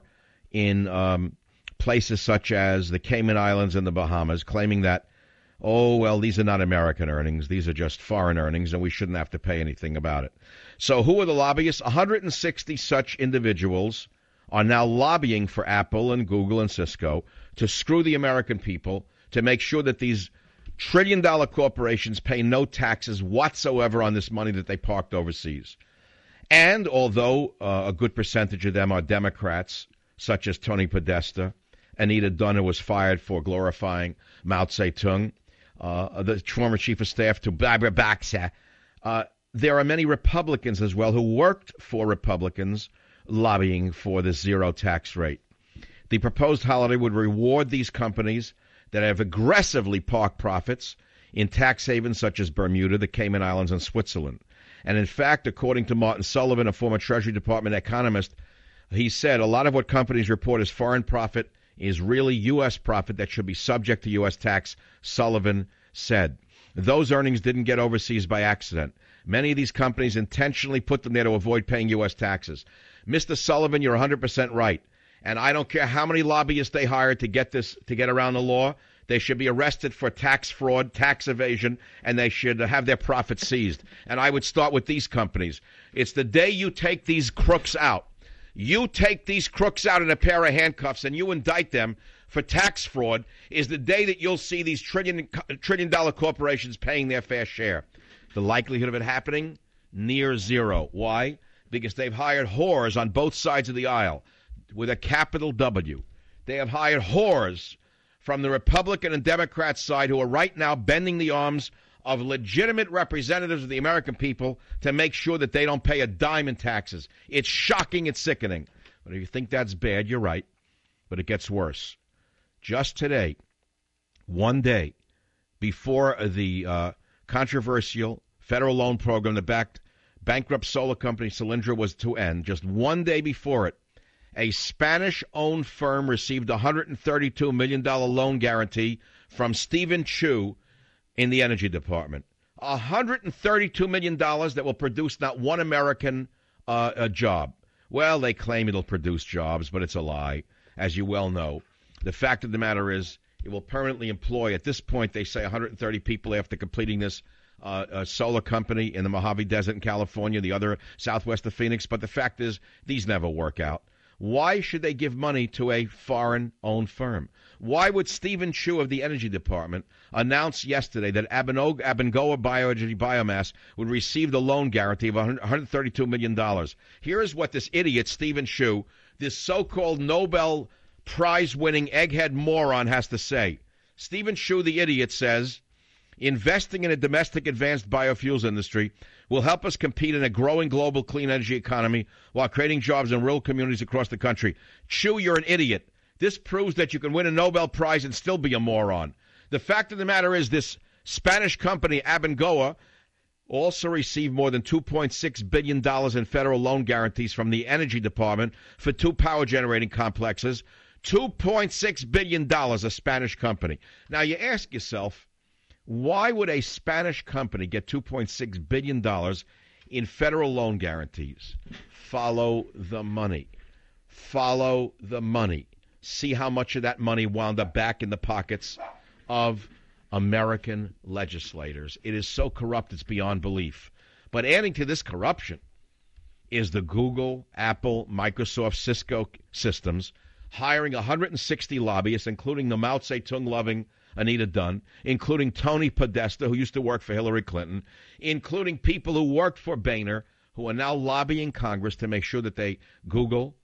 in places such as the Cayman Islands and the Bahamas, claiming that, oh, well, these are not American earnings. These are just foreign earnings, and we shouldn't have to pay anything about it. So who are the lobbyists? 160 such individuals are now lobbying for Apple and Google and Cisco to screw the American people, to make sure that these trillion-dollar corporations pay no taxes whatsoever on this money that they parked overseas. And although a good percentage of them are Democrats, such as Tony Podesta, Anita Dunn, who was fired for glorifying Mao Zedong, the former chief of staff to Barbara Boxer, there are many Republicans as well who worked for Republicans lobbying for the zero tax rate. The proposed holiday would reward these companies that have aggressively parked profits in tax havens such as Bermuda, the Cayman Islands, and Switzerland. And in fact, according to Martin Sullivan, a former Treasury Department economist, he said a lot of what companies report as foreign profit is really U.S. profit that should be subject to U.S. tax, Sullivan said. Those earnings didn't get overseas by accident. Many of these companies intentionally put them there to avoid paying U.S. taxes. Mr. Sullivan, you're 100% right. And I don't care how many lobbyists they hired to get around the law. They should be arrested for tax fraud, tax evasion, and they should have their profits seized. And I would start with these companies. It's the day you take these crooks out. You take these crooks out in a pair of handcuffs and you indict them for tax fraud is the day that you'll see these trillion-dollar corporations paying their fair share. The likelihood of it happening? Near zero. Why? Because they've hired whores on both sides of the aisle with a capital W. They have hired whores from the Republican and Democrat side who are right now bending the arms of legitimate representatives of the American people to make sure that they don't pay a dime in taxes. It's shocking, it's sickening. But if you think that's bad, you're right. But it gets worse. Just today, one day before the controversial federal loan program that backed bankrupt solar company Solyndra was to end, just one day before it, a Spanish-owned firm received a $132 million loan guarantee from Stephen Chu in the Energy Department. $132 million that will produce not one American job. Well, they claim it'll produce jobs, but it's a lie, as you well know. The fact of the matter is it will permanently employ, at this point, they say 130 people after completing this solar company in the Mojave Desert in California, the other southwest of Phoenix. But the fact is, these never work out. Why should they give money to a foreign-owned firm? Why would Stephen Chu of the Energy Department announce yesterday that Abengoa Bioenergy Biomass would receive the loan guarantee of $132 million? Here is what this idiot, Stephen Chu, this so-called Nobel Prize-winning egghead moron has to say. Stephen Chu, the idiot, says, investing in a domestic advanced biofuels industry will help us compete in a growing global clean energy economy while creating jobs in rural communities across the country. Chu, you're an idiot. This proves that you can win a Nobel Prize and still be a moron. The fact of the matter is this Spanish company, Abengoa, also received more than $2.6 billion in federal loan guarantees from the Energy Department for 2 power generating complexes. $2.6 billion, a Spanish company. Now you ask yourself, why would a Spanish company get $2.6 billion in federal loan guarantees? Follow the money. Follow the money. See how much of that money wound up back in the pockets of American legislators. It is so corrupt, it's beyond belief. But adding to this corruption is the Google, Apple, Microsoft, Cisco systems hiring 160 lobbyists, including the Mao Zedong-loving Anita Dunn, including Tony Podesta, who used to work for Hillary Clinton, including people who worked for Boehner, who are now lobbying Congress to make sure that Google,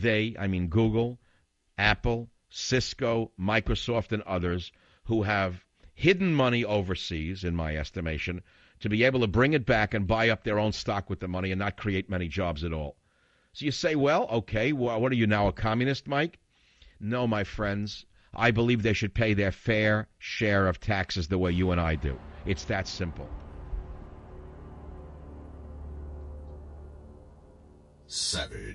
Apple, Cisco, Microsoft, and others who have hidden money overseas, in my estimation, to be able to bring it back and buy up their own stock with the money and not create many jobs at all. So you say, well, okay, what are you now, a communist, Mike? No, my friends. I believe they should pay their fair share of taxes the way you and I do. It's that simple. Savage.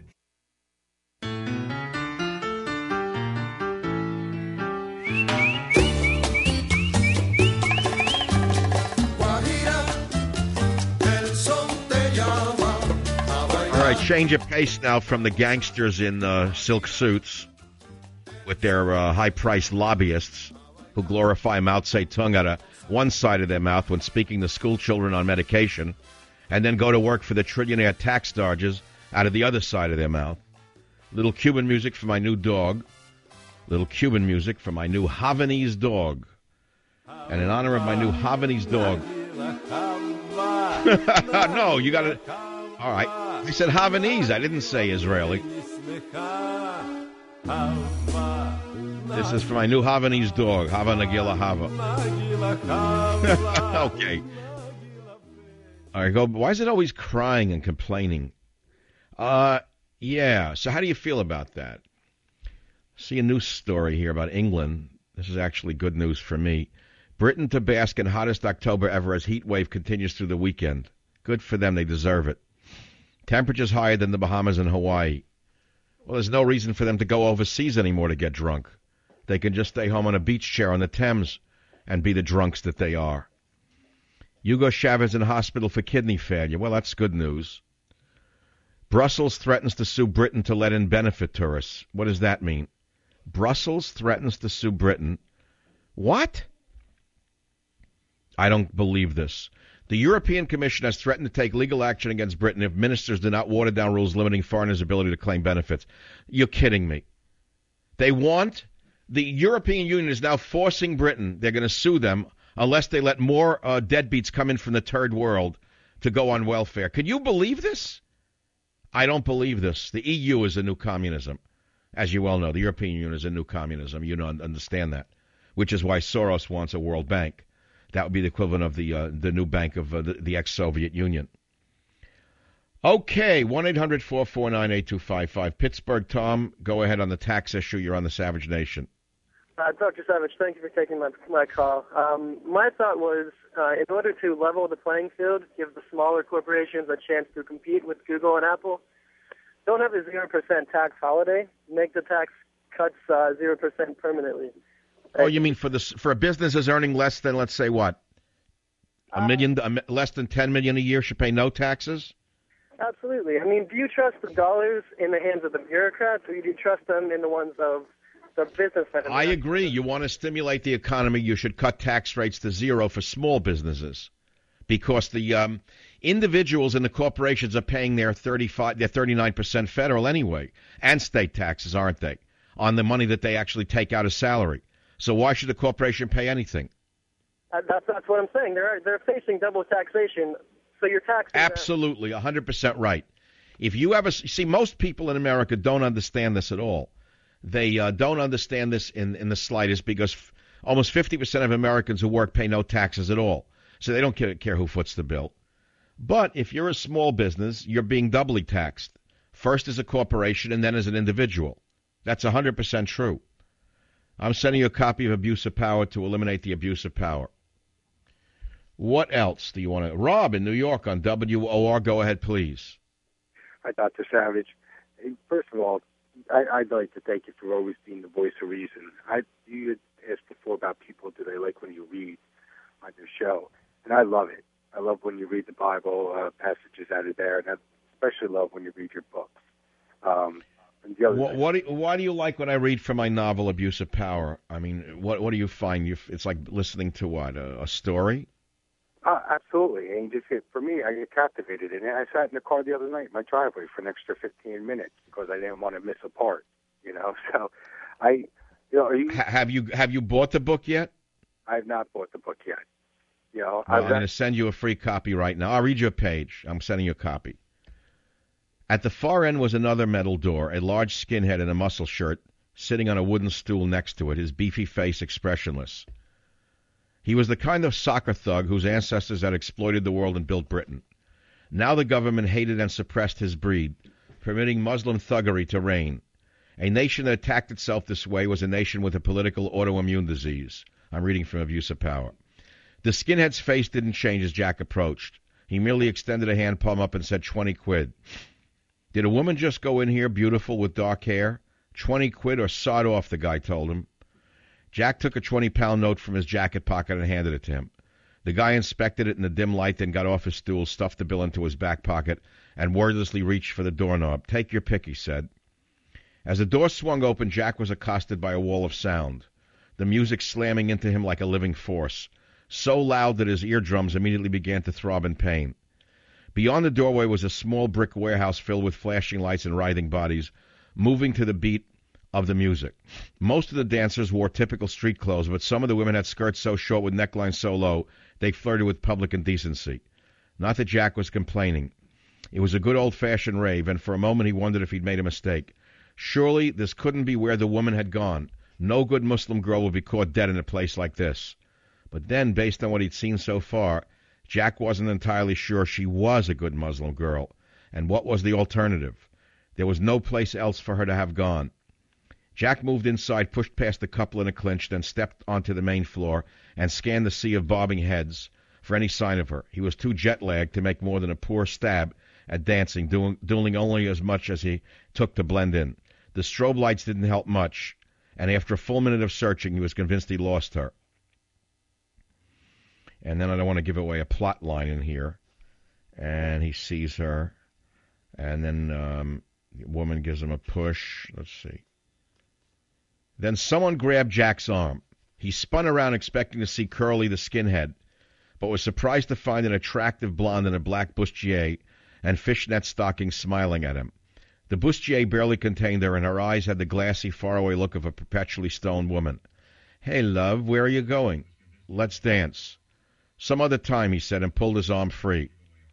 right, change of pace now from the gangsters in silk suits with their high-priced lobbyists who glorify Mao Zedong out of one side of their mouth when speaking to school children on medication, and then go to work for the trillionaire tax dodgers out of the other side of their mouth. Little Cuban music for my new dog. Little Cuban music for my new Havanese dog. And in honor of my new Havanese dog... No, you got to... All right. I said Havanese. I didn't say Israeli. This is for my new Havanese dog, Hava Nagila Hava. Okay. All right, go. Why is it always crying and complaining? Yeah. So how do you feel about that? See a news story here about England. This is actually good news for me. Britain to bask in hottest October ever as heat wave continues through the weekend. Good for them. They deserve it. Temperatures higher than the Bahamas and Hawaii. Well, there's no reason for them to go overseas anymore to get drunk. They can just stay home on a beach chair on the Thames and be the drunks that they are. Hugo Chavez in hospital for kidney failure. Well, that's good news. Brussels threatens to sue Britain to let in benefit tourists. What does that mean? Brussels threatens to sue Britain. What? I don't believe this. The European Commission has threatened to take legal action against Britain if ministers do not water down rules limiting foreigners' ability to claim benefits. You're kidding me. They want... The European Union is now forcing Britain, they're going to sue them, unless they let more deadbeats come in from the third world to go on welfare. Can you believe this? I don't believe this. The EU is a new communism. As you well know, the European Union is a new communism. You don't understand that, which is why Soros wants a world bank. That would be the equivalent of the new bank of the ex-Soviet Union. Okay, 1-800-449-8255. Pittsburgh, Tom, go ahead on the tax issue. You're on the Savage Nation. Dr. Savage, thank you for taking my call. My thought was, in order to level the playing field, give the smaller corporations a chance to compete with Google and Apple, don't have a 0% tax holiday. Make the tax cuts 0% permanently. Oh, you mean for a business that's earning less than, let's say, what? Less than $10 million a year should pay no taxes? Absolutely. I mean, do you trust the dollars in the hands of the bureaucrats, or do you trust them in the ones of the businessmen? I agree. You want to stimulate the economy, you should cut tax rates to zero for small businesses, because the individuals and the corporations are paying their 39% federal anyway, and state taxes, aren't they, on the money that they actually take out as salary. So why should the corporation pay anything? That's what I'm saying. They're facing double taxation. So your taxes absolutely 100% right. If you ever see, most people in America don't understand this at all. They don't understand this in the slightest, because almost 50% of Americans who work pay no taxes at all. So they don't care who foots the bill. But if you're a small business, you're being doubly taxed. First as a corporation and then as an individual. That's 100% true. I'm sending you a copy of Abuse of Power to eliminate the abuse of power. What else do you want to... Rob in New York on WOR. Go ahead, please. Hi, Dr. Savage. First of all, I'd like to thank you for always being the voice of reason. You had asked before about people, do they like when you read on your show? And I love it. I love when you read the Bible passages out of there, and I especially love when you read your books. Why do you like when I read from my novel Abuse of Power? I mean, what do you find? It's like listening to what, a story? Absolutely. And for me, I get captivated. And I sat in the car the other night in my driveway for an extra 15 minutes because I didn't want to miss a part. So have you bought the book yet? I have not bought the book yet. I'm going to send you a free copy right now. I'll read you a page. I'm sending you a copy. At the far end was another metal door, a large skinhead in a muscle shirt sitting on a wooden stool next to it, his beefy face expressionless. He was the kind of soccer thug whose ancestors had exploited the world and built Britain. Now the government hated and suppressed his breed, permitting Muslim thuggery to reign. A nation that attacked itself this way was a nation with a political autoimmune disease. I'm reading from Abuse of Power. The skinhead's face didn't change as Jack approached. He merely extended a hand palm up and said, 20 quid. Did a woman just go in here, beautiful with dark hair? 20 quid or sod off, the guy told him. Jack took a 20-pound note from his jacket pocket and handed it to him. The guy inspected it in the dim light, then got off his stool, stuffed the bill into his back pocket, and wordlessly reached for the doorknob. "Take your pick," he said. As the door swung open, Jack was accosted by a wall of sound, the music slamming into him like a living force, so loud that his eardrums immediately began to throb in pain. Beyond the doorway was a small brick warehouse filled with flashing lights and writhing bodies, moving to the beat of the music. Most of the dancers wore typical street clothes, but some of the women had skirts so short with necklines so low they flirted with public indecency. Not that Jack was complaining. It was a good old-fashioned rave, and for a moment he wondered if he'd made a mistake. Surely this couldn't be where the woman had gone. No good Muslim girl would be caught dead in a place like this. But then, based on what he'd seen so far, Jack wasn't entirely sure she was a good Muslim girl. And what was the alternative? There was no place else for her to have gone. Jack moved inside, pushed past the couple in a clinch, then stepped onto the main floor and scanned the sea of bobbing heads for any sign of her. He was too jet-lagged to make more than a poor stab at dancing, doing only as much as he took to blend in. The strobe lights didn't help much, and after a full minute of searching, he was convinced he lost her. And then I don't want to give away a plot line in here. And he sees her, and then the woman gives him a push. Let's see. Then someone grabbed Jack's arm. He spun around expecting to see Curly the skinhead, but was surprised to find an attractive blonde in a black bustier and fishnet stockings smiling at him. The bustier barely contained her, and her eyes had the glassy, faraway look of a perpetually stoned woman. "Hey, love, where are you going?" "Let's dance." "Some other time," he said, and pulled his arm free.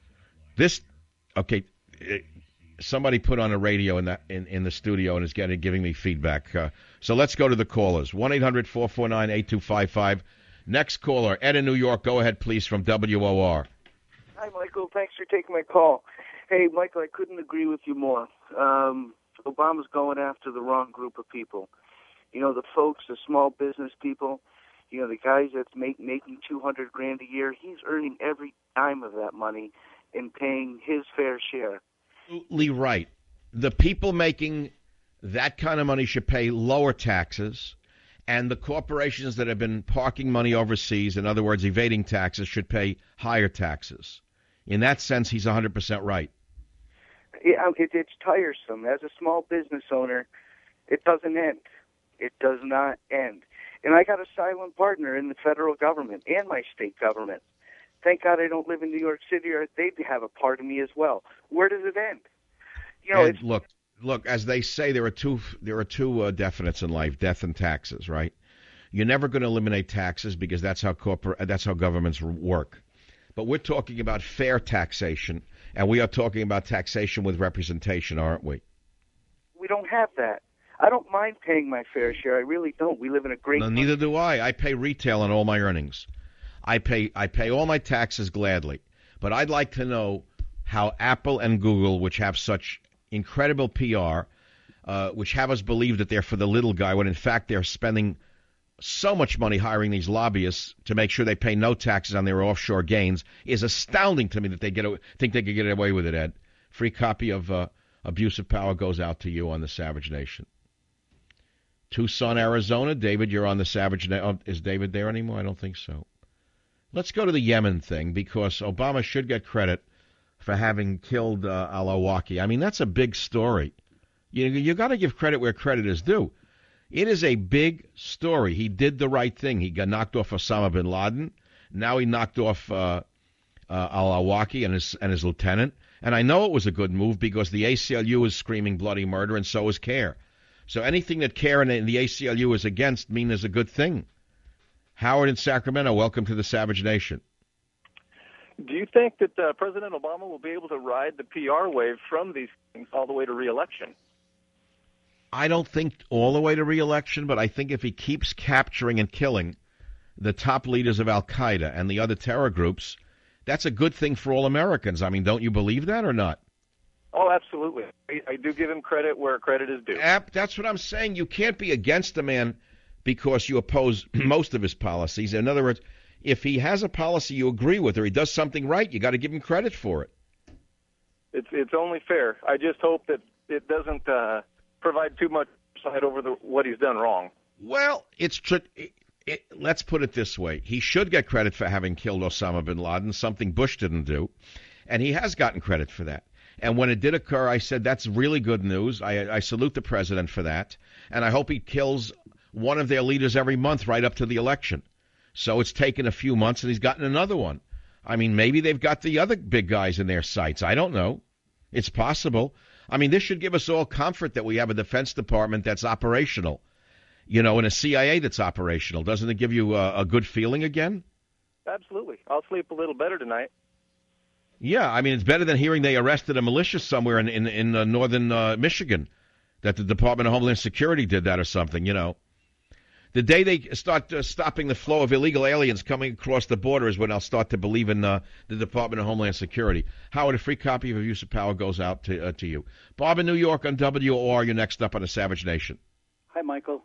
Somebody put on a radio in the studio and is giving me feedback. So let's go to the callers. 1-800-449-8255. Next caller, Ed in New York. Go ahead, please, from WOR. Hi, Michael. Thanks for taking my call. Hey, Michael, I couldn't agree with you more. Obama's going after the wrong group of people. You know, the folks, the small business people, you know, the guys that's making $200,000 a year, he's earning every dime of that money and paying his fair share. Absolutely right. The people making that kind of money should pay lower taxes, and the corporations that have been parking money overseas, in other words, evading taxes, should pay higher taxes. In that sense, he's 100% right. Yeah, it's tiresome. As a small business owner, it doesn't end. It does not end. And I got a silent partner in the federal government and my state government. Thank God I don't live in New York City, or they'd have a part of me as well. Where does it end? You know, and look. As they say, there are two definites in life: death and taxes. Right? You're never going to eliminate taxes because that's how governments work. But we're talking about fair taxation, and we are talking about taxation with representation, aren't we? We don't have that. I don't mind paying my fair share. I really don't. We live in a great country. Neither do I. I pay retail on all my earnings. I pay all my taxes gladly. But I'd like to know how Apple and Google, which have such incredible PR, which have us believe that they're for the little guy, when in fact they're spending so much money hiring these lobbyists to make sure they pay no taxes on their offshore gains, is astounding to me that they think they could get away with it, Ed. Free copy of Abuse of Power goes out to you on the Savage Nation. Tucson, Arizona. David, you're on the Savage Nation. Oh, is David there anymore? I don't think so. Let's go to the Yemen thing, because Obama should get credit for having killed al-Awlaki. I mean, that's a big story. You got to give credit where credit is due. It is a big story. He did the right thing. He got knocked off Osama bin Laden. Now he knocked off al-Awlaki and his lieutenant. And I know it was a good move because the ACLU is screaming bloody murder, and so is CARE. So anything that CARE and the ACLU is against mean is a good thing. Howard in Sacramento, welcome to the Savage Nation. Do you think that President Obama will be able to ride the PR wave from these things all the way to re-election? I don't think all the way to re-election, but I think if he keeps capturing and killing the top leaders of Al-Qaeda and the other terror groups, that's a good thing for all Americans. I mean, don't you believe that or not? Oh, absolutely. I do give him credit where credit is due. That's what I'm saying. You can't be against a man because you oppose most of his policies. In other words, if he has a policy you agree with or he does something right, you got to give him credit for it. It's only fair. I just hope that it doesn't provide too much side over what he's done wrong. Well, let's put it this way. He should get credit for having killed Osama bin Laden, something Bush didn't do, and he has gotten credit for that. And when it did occur, I said, that's really good news. I salute the president for that. And I hope he kills one of their leaders every month right up to the election. So it's taken a few months, and he's gotten another one. I mean, maybe they've got the other big guys in their sights. I don't know. It's possible. I mean, this should give us all comfort that we have a Defense Department that's operational, you know, and a CIA that's operational. Doesn't it give you a good feeling again? Absolutely. I'll sleep a little better tonight. Yeah, I mean, it's better than hearing they arrested a militia somewhere in northern Michigan, that the Department of Homeland Security did that or something, you know. The day they start stopping the flow of illegal aliens coming across the border is when I'll start to believe in the Department of Homeland Security. Howard, a free copy of Abuse of Power goes out to you. Bob in New York on WOR, you're next up on the Savage Nation. Hi, Michael.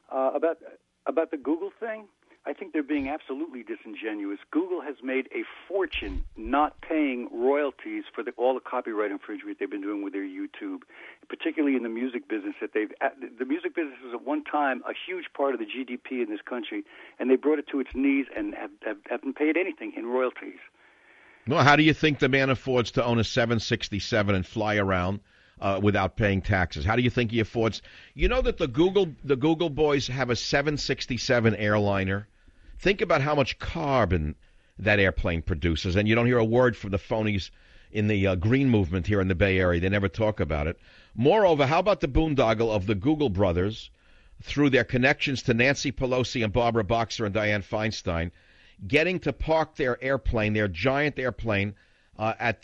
About the Google thing, I think they're being absolutely disingenuous. Google has made a fortune not paying royalties for all the copyright infringement they've been doing with their YouTube, particularly in the music business. The music business was at one time a huge part of the GDP in this country, and they brought it to its knees and haven't paid anything in royalties. Well, how do you think the man affords to own a 767 and fly around without paying taxes? How do you think he affords? You know that the Google boys have a 767 airliner. Think about how much carbon that airplane produces, and you don't hear a word from the phonies in the green movement here in the Bay Area. They never talk about it. Moreover, how about the boondoggle of the Google brothers, through their connections to Nancy Pelosi and Barbara Boxer and Dianne Feinstein, getting to park their airplane, their giant airplane, at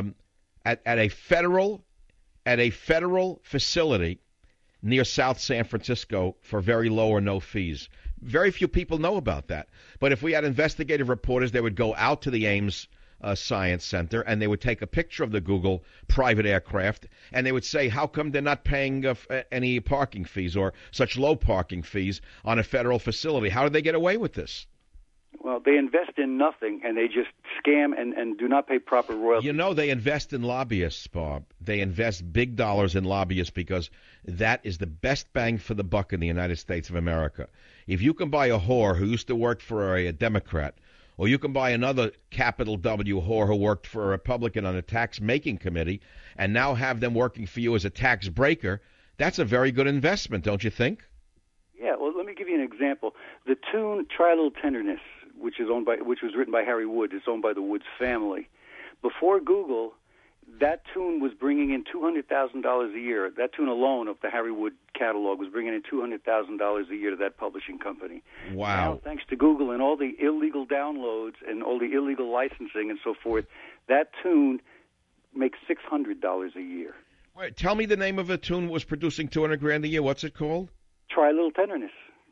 a federal facility near South San Francisco for very low or no fees. Very few people know about that. But if we had investigative reporters, they would go out to the Ames Science Center, and they would take a picture of the Google private aircraft, and they would say, how come they're not paying any parking fees or such low parking fees on a federal facility? How did they get away with this? Well, they invest in nothing, and they just scam and do not pay proper royalties. You know, they invest in lobbyists, Bob. They invest big dollars in lobbyists because that is the best bang for the buck in the United States of America. If you can buy a whore who used to work for a Democrat, or you can buy another capital W whore who worked for a Republican on a tax-making committee and now have them working for you as a tax breaker, that's a very good investment, don't you think? Yeah, well, let me give you an example. The tune Try a Little Tenderness, which was written by Harry Wood, is owned by the Woods family. Before Google, that tune was bringing in $200,000 a year. That tune alone of the Harry Wood catalog was bringing in $200,000 a year to that publishing company. Wow. Now, thanks to Google and all the illegal downloads and all the illegal licensing and so forth, that tune makes $600 a year. Wait, tell me the name of a tune that was producing $200,000 a year. What's it called? Try a Little Tenderness.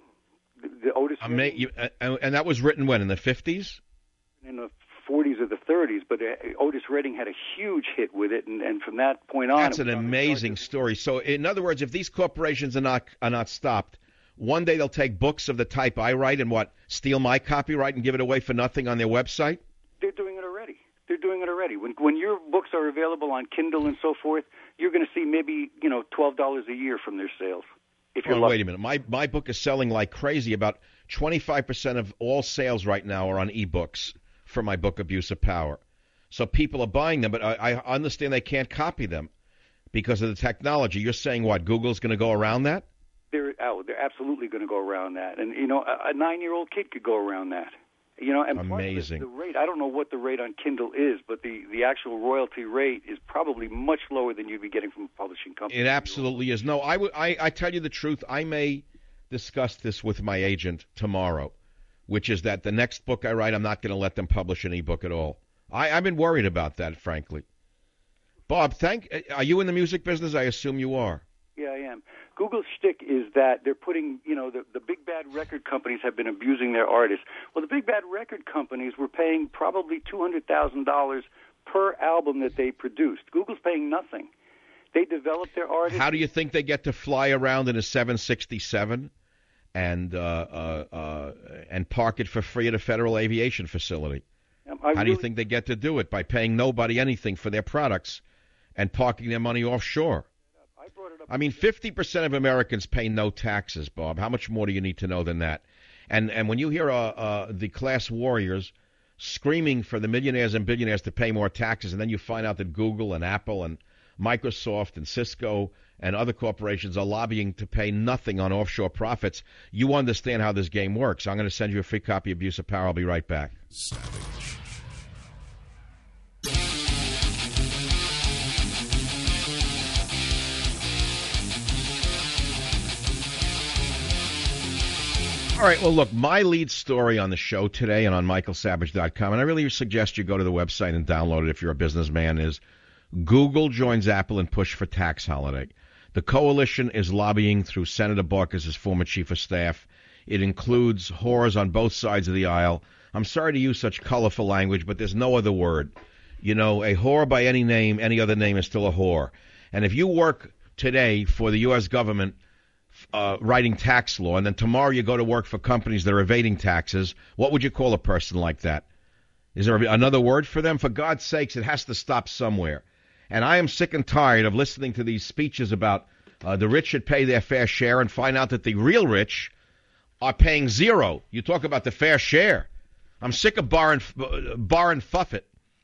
The Otis Redding. And that was written when, in the 50s? In the 40s or the 30s, but Otis Redding had a huge hit with it, and from that point on... That's an amazing story. So, in other words, if these corporations are not stopped, one day they'll take books of the type I write and steal my copyright and give it away for nothing on their website? They're doing it already. When your books are available on Kindle and so forth, you're going to see maybe, $12 a year from their sales. Wait a minute. My book is selling like crazy. About 25% of all sales right now are on e-books for my book, Abuse of Power. So people are buying them, but I understand they can't copy them because of the technology. You're saying what, Google's going to go around that? They're absolutely going to go around that. And, a 9-year-old kid could go around that. And amazing. The rate, I don't know what the rate on Kindle is, but the actual royalty rate is probably much lower than you'd be getting from a publishing company. It absolutely is. No, I tell you the truth, I may discuss this with my agent tomorrow, which is that the next book I write, I'm not going to let them publish an ebook at all. I've been worried about that, frankly. Bob, are you in the music business? I assume you are. Yeah, I am. Google's shtick is that they're putting, the big bad record companies have been abusing their artists. Well, the big bad record companies were paying probably $200,000 per album that they produced. Google's paying nothing. They develop their artists. How do you think they get to fly around in a 767 and park it for free at a federal aviation facility? How do you think they get to do it? By paying nobody anything for their products and parking their money offshore. I mean, 50% of Americans pay no taxes, Bob. How much more do you need to know than that? And when you hear the class warriors screaming for the millionaires and billionaires to pay more taxes, and then you find out that Google and Apple and Microsoft and Cisco and other corporations are lobbying to pay nothing on offshore profits. You understand how this game works. I'm going to send you a free copy of Abuse of Power. I'll be right back. Savage. All right, well, look, my lead story on the show today and on michaelsavage.com, and I really suggest you go to the website and download it if you're a businessman, is Google joins Apple in push for tax holiday. The coalition is lobbying through Senator Barkas' former chief of staff. It includes whores on both sides of the aisle. I'm sorry to use such colorful language, but there's no other word. You know, a whore by any name, any other name is still a whore. And if you work today for the U.S. government writing tax law, and then tomorrow you go to work for companies that are evading taxes, what would you call a person like that? Is there another word for them? For God's sakes, it has to stop somewhere. And I am sick and tired of listening to these speeches about the rich should pay their fair share and find out that the real rich are paying zero. You talk about the fair share. I'm sick of Barron Fuffet.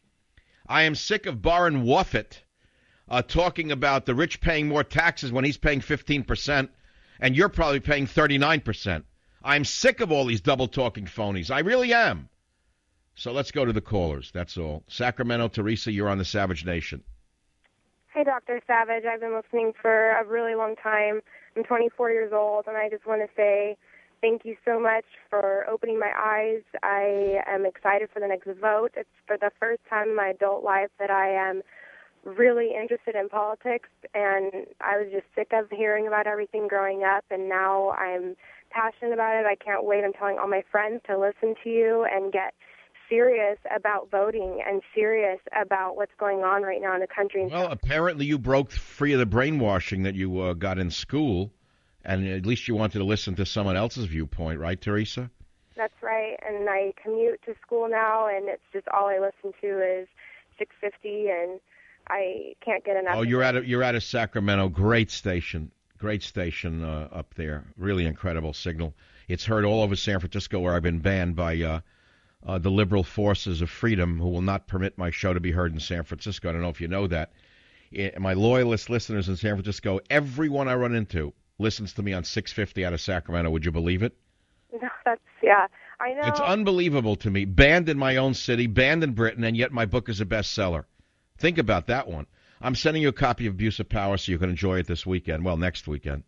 I am sick of Barron Wuffet talking about the rich paying more taxes when he's paying 15%. And you're probably paying 39%. I'm sick of all these double-talking phonies. I really am. So let's go to the callers. That's all. Sacramento, Teresa, you're on the Savage Nation. Hey, Dr. Savage. I've been listening for a really long time. I'm 24 years old, and I just want to say thank you so much for opening my eyes. I am excited for the next vote. It's for the first time in my adult life that I am really interested in politics, and I was just sick of hearing about everything growing up, and now I'm passionate about it. I can't wait. I'm telling all my friends to listen to you and get serious about voting and serious about what's going on right now in the country. Well, apparently you broke free of the brainwashing that you got in school, and at least you wanted to listen to someone else's viewpoint, right, Teresa? That's right, and I commute to school now, and it's just all I listen to is 650, and I can't get enough. Oh, you're out of Sacramento. Great station up there. Really incredible signal. It's heard all over San Francisco, where I've been banned by the liberal forces of freedom, who will not permit my show to be heard in San Francisco. I don't know if you know that. My loyalist listeners in San Francisco, everyone I run into listens to me on 650 out of Sacramento. Would you believe it? No, yeah, I know. It's unbelievable to me. Banned in my own city, banned in Britain, and yet my book is a bestseller. Think about that one. I'm sending you a copy of Abuse of Power so you can enjoy it this weekend. Well, next weekend.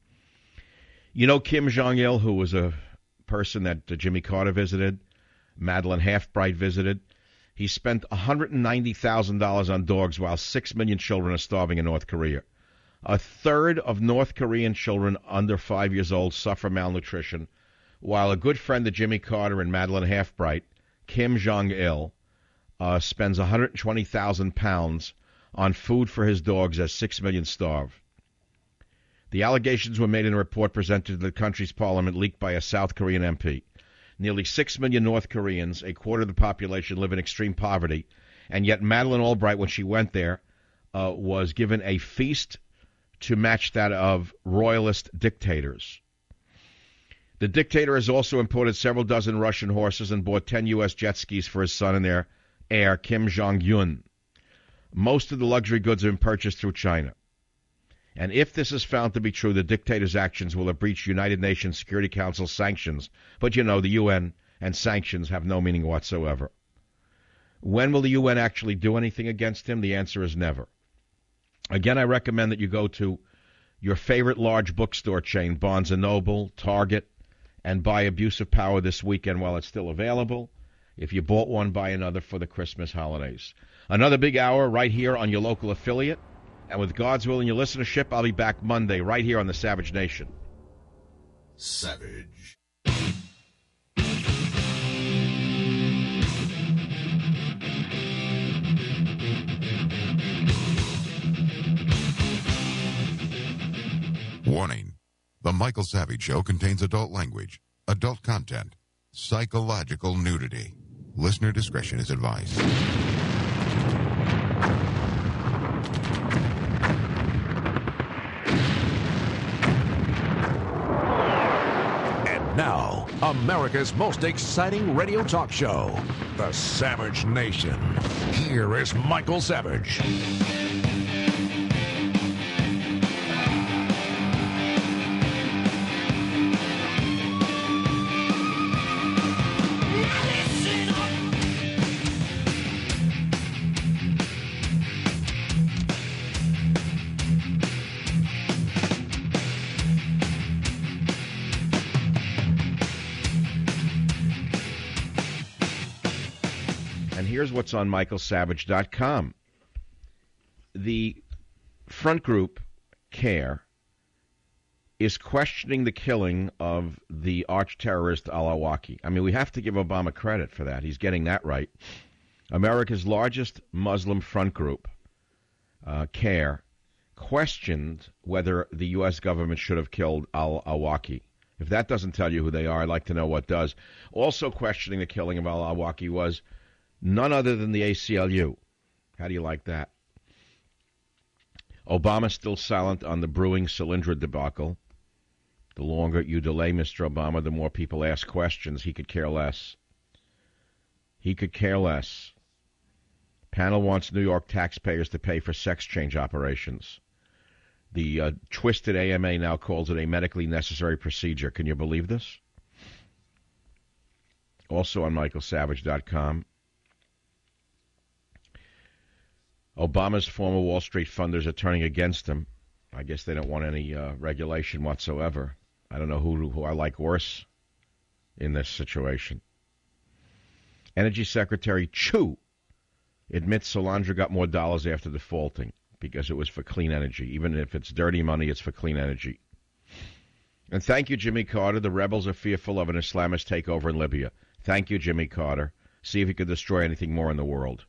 You know Kim Jong-il, who was a person that Jimmy Carter visited, Madeleine Halfbright visited. He spent $190,000 on dogs while 6 million children are starving in North Korea. A third of North Korean children under 5 years old suffer malnutrition, while a good friend of Jimmy Carter and Madeleine Halfbright, Kim Jong-il, spends 120,000 pounds on food for his dogs as 6 million starve. The allegations were made in a report presented to the country's parliament leaked by a South Korean MP. Nearly 6 million North Koreans, a quarter of the population, live in extreme poverty, and yet Madeleine Albright, when she went there, was given a feast to match that of royalist dictators. The dictator has also imported several dozen Russian horses and bought 10 U.S. jet skis for his son and their heir, Kim Jong-un. Most of the luxury goods have been purchased through China. And if this is found to be true, the dictator's actions will have breached United Nations Security Council sanctions. But you know, the UN and sanctions have no meaning whatsoever. When will the UN actually do anything against him? The answer is never. Again, I recommend that you go to your favorite large bookstore chain, Barnes & Noble, Target, and buy Abuse of Power this weekend while it's still available. If you bought one, buy another for the Christmas holidays. Another big hour right here on your local affiliate. And with God's will and your listenership, I'll be back Monday right here on the Savage Nation. Savage. Warning. The Michael Savage Show contains adult language, adult content, psychological nudity. Listener discretion is advised. And now, America's most exciting radio talk show, The Savage Nation. Here is Michael Savage. here's what's on michaelsavage.com. The front group, CARE, is questioning the killing of the arch-terrorist al-Awlaki. I mean, we have to give Obama credit for that. He's getting that right. America's largest Muslim front group, CARE, questioned whether the U.S. government should have killed al-Awlaki. If that doesn't tell you who they are, I'd like to know what does. Also questioning the killing of al-Awlaki was none other than the ACLU. How do you like that? Obama still silent on the brewing Solyndra debacle. The longer you delay, Mr. Obama, the more people ask questions. He could care less. He could care less. Panel wants New York taxpayers to pay for sex change operations. The twisted AMA now calls it a medically necessary procedure. Can you believe this? Also on michaelsavage.com. Obama's former Wall Street funders are turning against him. I guess they don't want any regulation whatsoever. I don't know who I like worse in this situation. Energy Secretary Chu admits Solyndra got more dollars after defaulting because it was for clean energy. Even if it's dirty money, it's for clean energy. And thank you, Jimmy Carter. The rebels are fearful of an Islamist takeover in Libya. Thank you, Jimmy Carter. See if you could destroy anything more in the world.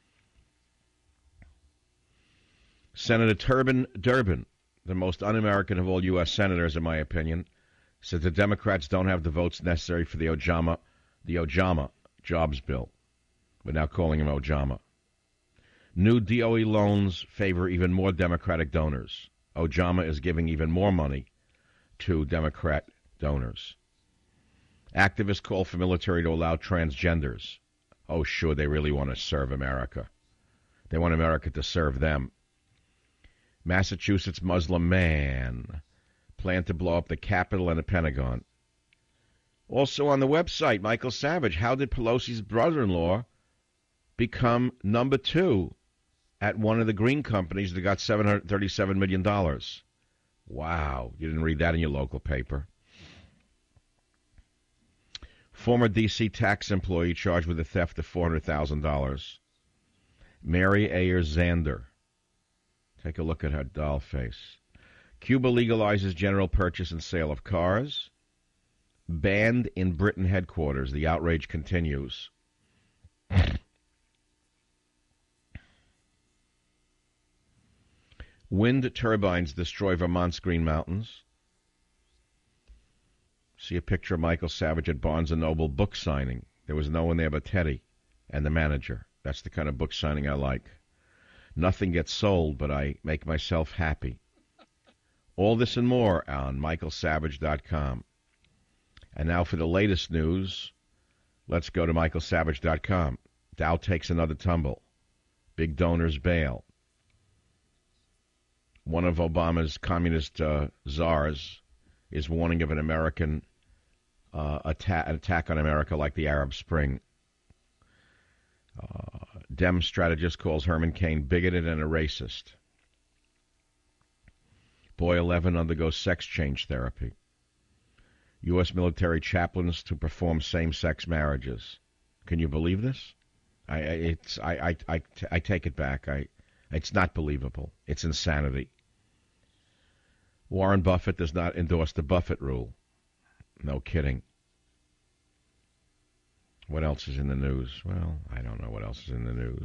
Senator Durbin, the most un-American of all U.S. senators, in my opinion, said the Democrats don't have the votes necessary for the Ojama jobs bill. We're now calling him Ojama. New DOE loans favor even more Democratic donors. Ojama is giving even more money to Democrat donors. Activists call for military to allow transgenders. Oh, sure, they really want to serve America. They want America to serve them. Massachusetts Muslim man planned to blow up the Capitol and the Pentagon. Also on the website, Michael Savage, how did Pelosi's brother-in-law become number 2 at one of the green companies that got $737 million? Wow, you didn't read that in your local paper. Former D.C. tax employee charged with the theft of $400,000. Mary Ayers Zander. Take a look at her doll face. Cuba legalizes general purchase and sale of cars. Banned in Britain headquarters. The outrage continues. Wind turbines destroy Vermont's Green Mountains. See a picture of Michael Savage at Barnes & Noble book signing. There was no one there but Teddy and the manager. That's the kind of book signing I like. Nothing gets sold, but I make myself happy. All this and more on michaelsavage.com. And now for the latest news, let's go to michaelsavage.com. Dow takes another tumble. Big donors bail. One of Obama's communist czars is warning of an American attack on America like the Arab Spring. Dem strategist calls Herman Cain bigoted and a racist. Boy 11 undergoes sex change therapy. U.S. military chaplains to perform same-sex marriages. Can you believe this? I take it back. It's not believable. It's insanity. Warren Buffett does not endorse the Buffett rule. No kidding. What else is in the news? Well, I don't know what else is in the news.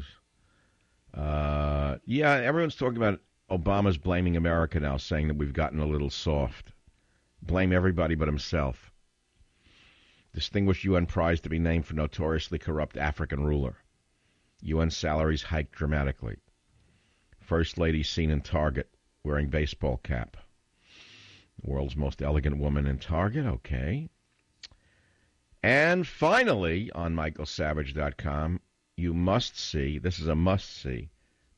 Yeah, everyone's talking about Obama's blaming America now, saying that we've gotten a little soft. Blame everybody but himself. Distinguished UN prize to be named for notoriously corrupt African ruler. UN salaries hiked dramatically. First lady seen in Target wearing baseball cap. World's most elegant woman in Target, okay. And finally, on michaelsavage.com, you must see, this is a must-see,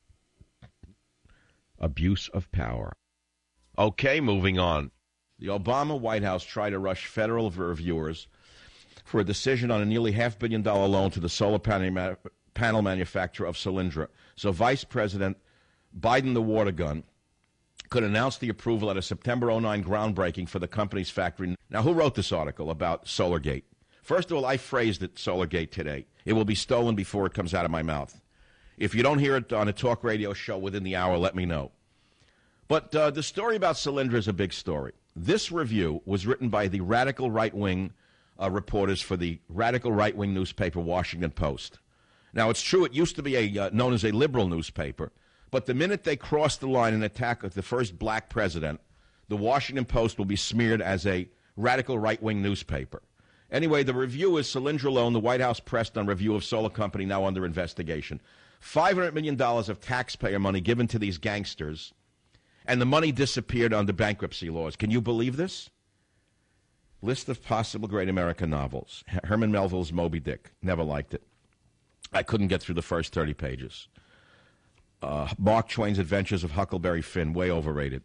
abuse of power. Okay, moving on. The Obama White House tried to rush federal reviewers for a decision on a nearly $500 million loan to the solar panel manufacturer of Solyndra. So Vice President Biden, the water gun, could announce the approval at a September 2009 groundbreaking for the company's factory. Now, who wrote this article about Solargate? First of all, I phrased it, Solargate, today. It will be stolen before it comes out of my mouth. If you don't hear it on a talk radio show within the hour, let me know. But the story about Solyndra is a big story. This review was written by the radical right-wing reporters for the radical right-wing newspaper Washington Post. Now, it's true, it used to be known as a liberal newspaper, but the minute they crossed the line and attacked the first black president, the Washington Post will be smeared as a radical right-wing newspaper. Anyway, the review is Solyndra loan, the White House pressed on review of solar company now under investigation. $500 million of taxpayer money given to these gangsters, and the money disappeared under bankruptcy laws. Can you believe this? List of possible great American novels. Herman Melville's Moby Dick. Never liked it. I couldn't get through the first 30 pages. Mark Twain's Adventures of Huckleberry Finn. Way overrated.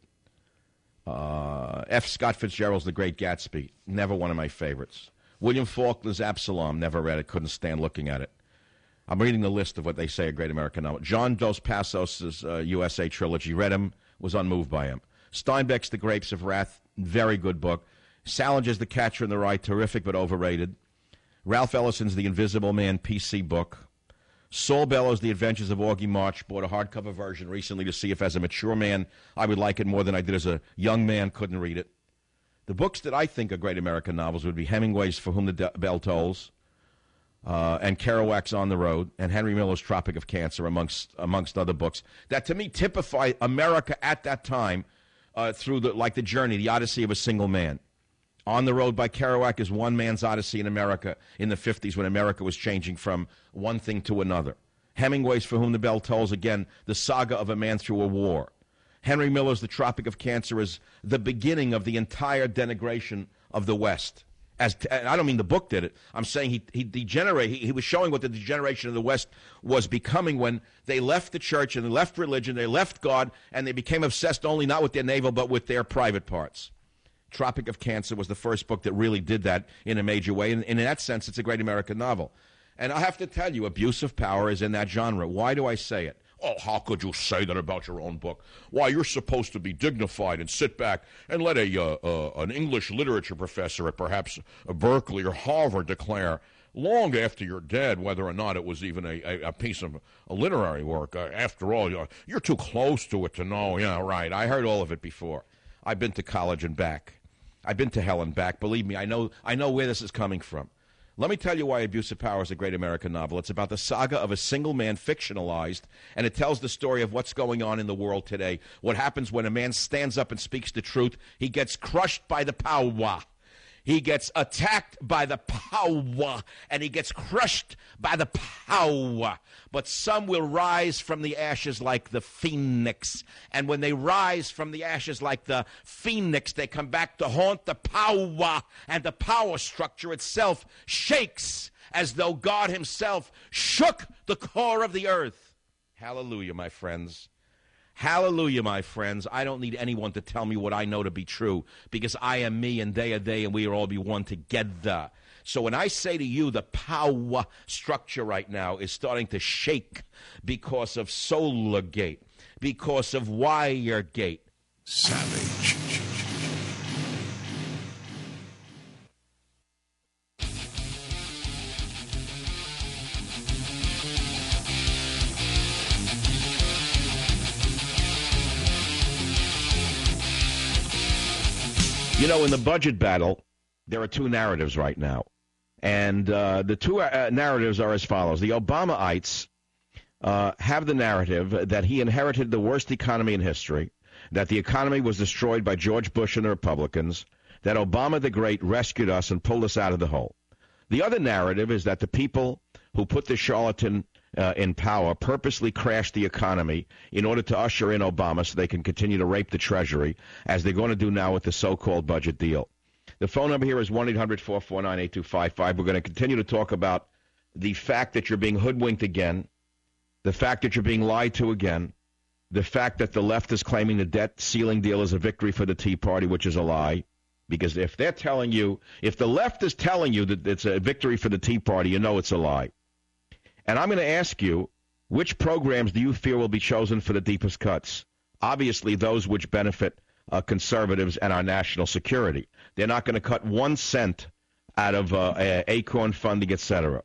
F. Scott Fitzgerald's The Great Gatsby. Never one of my favorites. William Faulkner's Absalom. Never read it. Couldn't stand looking at it. I'm reading the list of what they say a great American novel. John Dos Passos' USA trilogy. Read him. Was unmoved by him. Steinbeck's The Grapes of Wrath. Very good book. Salinger's The Catcher in the Rye. Terrific but overrated. Ralph Ellison's The Invisible Man PC book. Saul Bellows' The Adventures of Augie March. Bought a hardcover version recently to see if as a mature man I would like it more than I did as a young man. Couldn't read it. The books that I think are great American novels would be Hemingway's For Whom the Bell Tolls, and Kerouac's On the Road, and Henry Miller's Tropic of Cancer, amongst other books that to me typify America at that time through the journey, the odyssey of a single man. On the Road by Kerouac is one man's odyssey in America in the 50s when America was changing from one thing to another. Hemingway's For Whom the Bell Tolls, again, the saga of a man through a war. Henry Miller's The Tropic of Cancer is the beginning of the entire denigration of the West. I don't mean the book did it. I'm saying he was showing what the degeneration of the West was becoming when they left the church and they left religion, they left God, and they became obsessed only not with their navel but with their private parts. Tropic of Cancer was the first book that really did that in a major way, and in that sense, it's a great American novel. And I have to tell you, abuse of power is in that genre. Why do I say it? Oh, how could you say that about your own book? Why, you're supposed to be dignified and sit back and let an English literature professor at perhaps Berkeley or Harvard declare, long after you're dead, whether or not it was even a piece of a literary work. After all, you're too close to it to know. Yeah, right. I heard all of it before. I've been to college and back. I've been to hell and back. Believe me, I know where this is coming from. Let me tell you why Abuse of Power is a great American novel. It's about the saga of a single man fictionalized, and it tells the story of what's going on in the world today. What happens when a man stands up and speaks the truth. He gets crushed by the power. He gets attacked by the power, and he gets crushed by the power. But some will rise from the ashes like the phoenix. And when they rise from the ashes like the phoenix, they come back to haunt the power. And the power structure itself shakes as though God himself shook the core of the earth. Hallelujah, my friends. Hallelujah, my friends. I don't need anyone to tell me what I know to be true, because I am me and they are they, and we will all be one together. So when I say to you the power structure right now is starting to shake because of Solargate, because of Wiregate. Savage. You know, in the budget battle, there are two narratives right now. And the two narratives are as follows. The Obamaites have the narrative that he inherited the worst economy in history, that the economy was destroyed by George Bush and the Republicans, that Obama the Great rescued us and pulled us out of the hole. The other narrative is that the people who put the charlatan in power purposely crashed the economy in order to usher in Obama so they can continue to rape the Treasury, as they're going to do now with the so-called budget deal. The phone number here is 1-800-449-8255. We're going to continue to talk about the fact that you're being hoodwinked again, the fact that you're being lied to again, the fact that the left is claiming the debt ceiling deal is a victory for the Tea Party, which is a lie. Because if they're telling you, if the left is telling you that it's a victory for the Tea Party, you know it's a lie. And I'm going to ask you, which programs do you fear will be chosen for the deepest cuts? Obviously, those which benefit conservatives and our national security. They're not going to cut 1 cent out of Acorn funding, etc.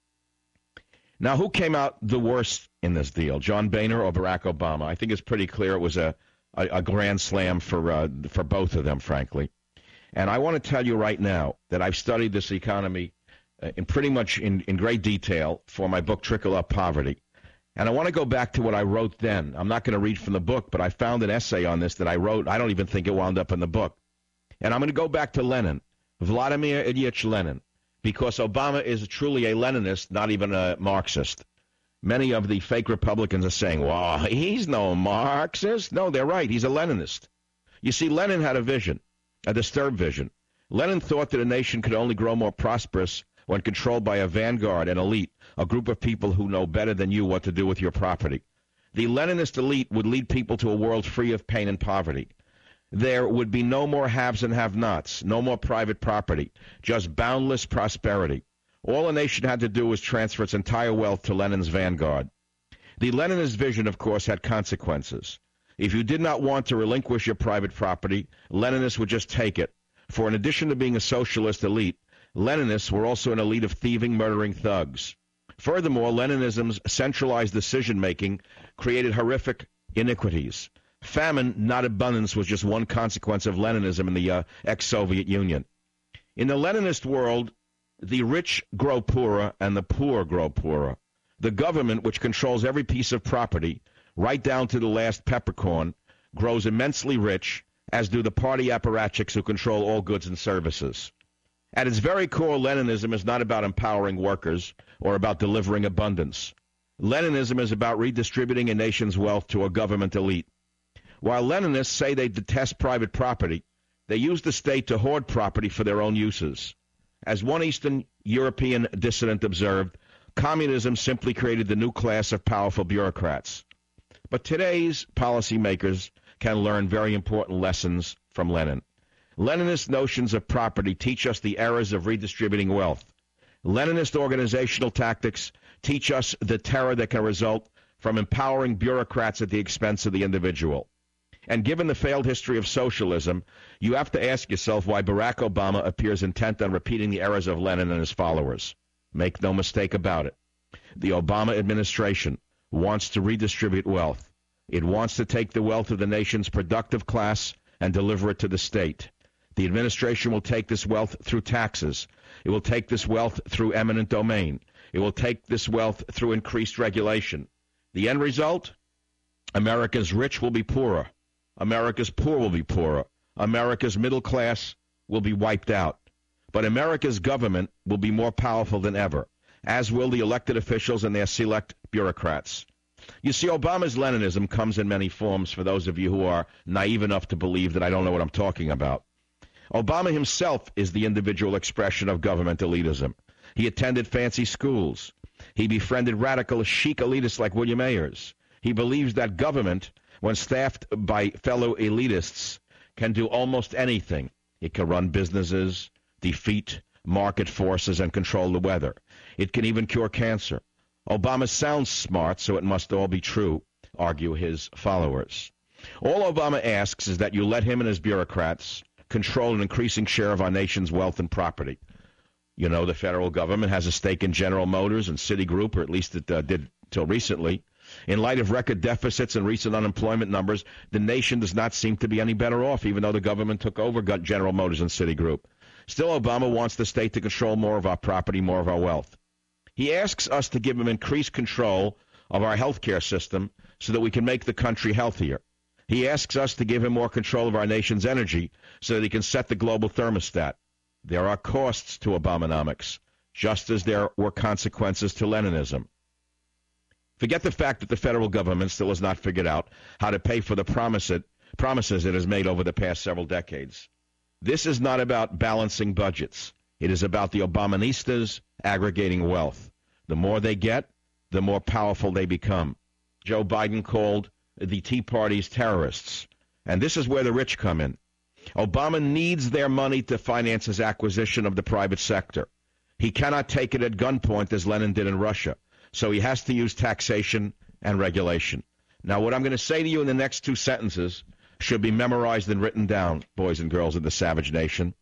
Now, who came out the worst in this deal, John Boehner or Barack Obama? I think it's pretty clear it was a grand slam for both of them, frankly. And I want to tell you right now that I've studied this economy in pretty much in great detail for my book, Trickle Up Poverty. And I want to go back to what I wrote then. I'm not going to read from the book, but I found an essay on this that I wrote. I don't even think it wound up in the book. And I'm going to go back to Lenin, Vladimir Ilyich Lenin, because Obama is truly a Leninist, not even a Marxist. Many of the fake Republicans are saying, well, he's no Marxist. No, they're right. He's a Leninist. You see, Lenin had a vision, a disturbed vision. Lenin thought that a nation could only grow more prosperous when controlled by a vanguard, an elite, a group of people who know better than you what to do with your property. The Leninist elite would lead people to a world free of pain and poverty. There would be no more haves and have-nots, no more private property, just boundless prosperity. All a nation had to do was transfer its entire wealth to Lenin's vanguard. The Leninist vision, of course, had consequences. If you did not want to relinquish your private property, Leninists would just take it. For in addition to being a socialist elite, Leninists were also an elite of thieving, murdering thugs. Furthermore, Leninism's centralized decision-making created horrific iniquities. Famine, not abundance, was just one consequence of Leninism in the ex-Soviet Union. In the Leninist world, the rich grow poorer and the poor grow poorer. The government, which controls every piece of property, right down to the last peppercorn, grows immensely rich, as do the party apparatchiks who control all goods and services. At its very core, Leninism is not about empowering workers or about delivering abundance. Leninism is about redistributing a nation's wealth to a government elite. While Leninists say they detest private property, they use the state to hoard property for their own uses. As one Eastern European dissident observed, communism simply created the new class of powerful bureaucrats. But today's policymakers can learn very important lessons from Lenin. Leninist notions of property teach us the errors of redistributing wealth. Leninist organizational tactics teach us the terror that can result from empowering bureaucrats at the expense of the individual. And given the failed history of socialism, you have to ask yourself why Barack Obama appears intent on repeating the errors of Lenin and his followers. Make no mistake about it. The Obama administration wants to redistribute wealth. It wants to take the wealth of the nation's productive class and deliver it to the state. The administration will take this wealth through taxes. It will take this wealth through eminent domain. It will take this wealth through increased regulation. The end result? America's rich will be poorer. America's poor will be poorer. America's middle class will be wiped out. But America's government will be more powerful than ever, as will the elected officials and their select bureaucrats. You see, Obama's Leninism comes in many forms for those of you who are naive enough to believe that I don't know what I'm talking about. Obama himself is the individual expression of government elitism. He attended fancy schools. He befriended radical chic elitists like William Ayers. He believes that government, when staffed by fellow elitists, can do almost anything. It can run businesses, defeat market forces, and control the weather. It can even cure cancer. Obama sounds smart, so it must all be true, argue his followers. All Obama asks is that you let him and his bureaucrats control an increasing share of our nation's wealth and property. You know, the federal government has a stake in General Motors and Citigroup, or at least it did till recently. In light of record deficits and recent unemployment numbers, the nation does not seem to be any better off, even though the government took over General Motors and Citigroup. Still, Obama wants the state to control more of our property, more of our wealth. He asks us to give him increased control of our health care system so that we can make the country healthier. He asks us to give him more control of our nation's energy so that he can set the global thermostat. There are costs to Obamonomics, just as there were consequences to Leninism. Forget the fact that the federal government still has not figured out how to pay for the promises it has made over the past several decades. This is not about balancing budgets. It is about the Obaministas aggregating wealth. The more they get, the more powerful they become. Joe Biden called the Tea Party's terrorists. And this is where the rich come in. Obama needs their money to finance his acquisition of the private sector. He cannot take it at gunpoint as Lenin did in Russia. So he has to use taxation and regulation. Now, what I'm going to say to you in the next two sentences should be memorized and written down, boys and girls of the Savage Nation.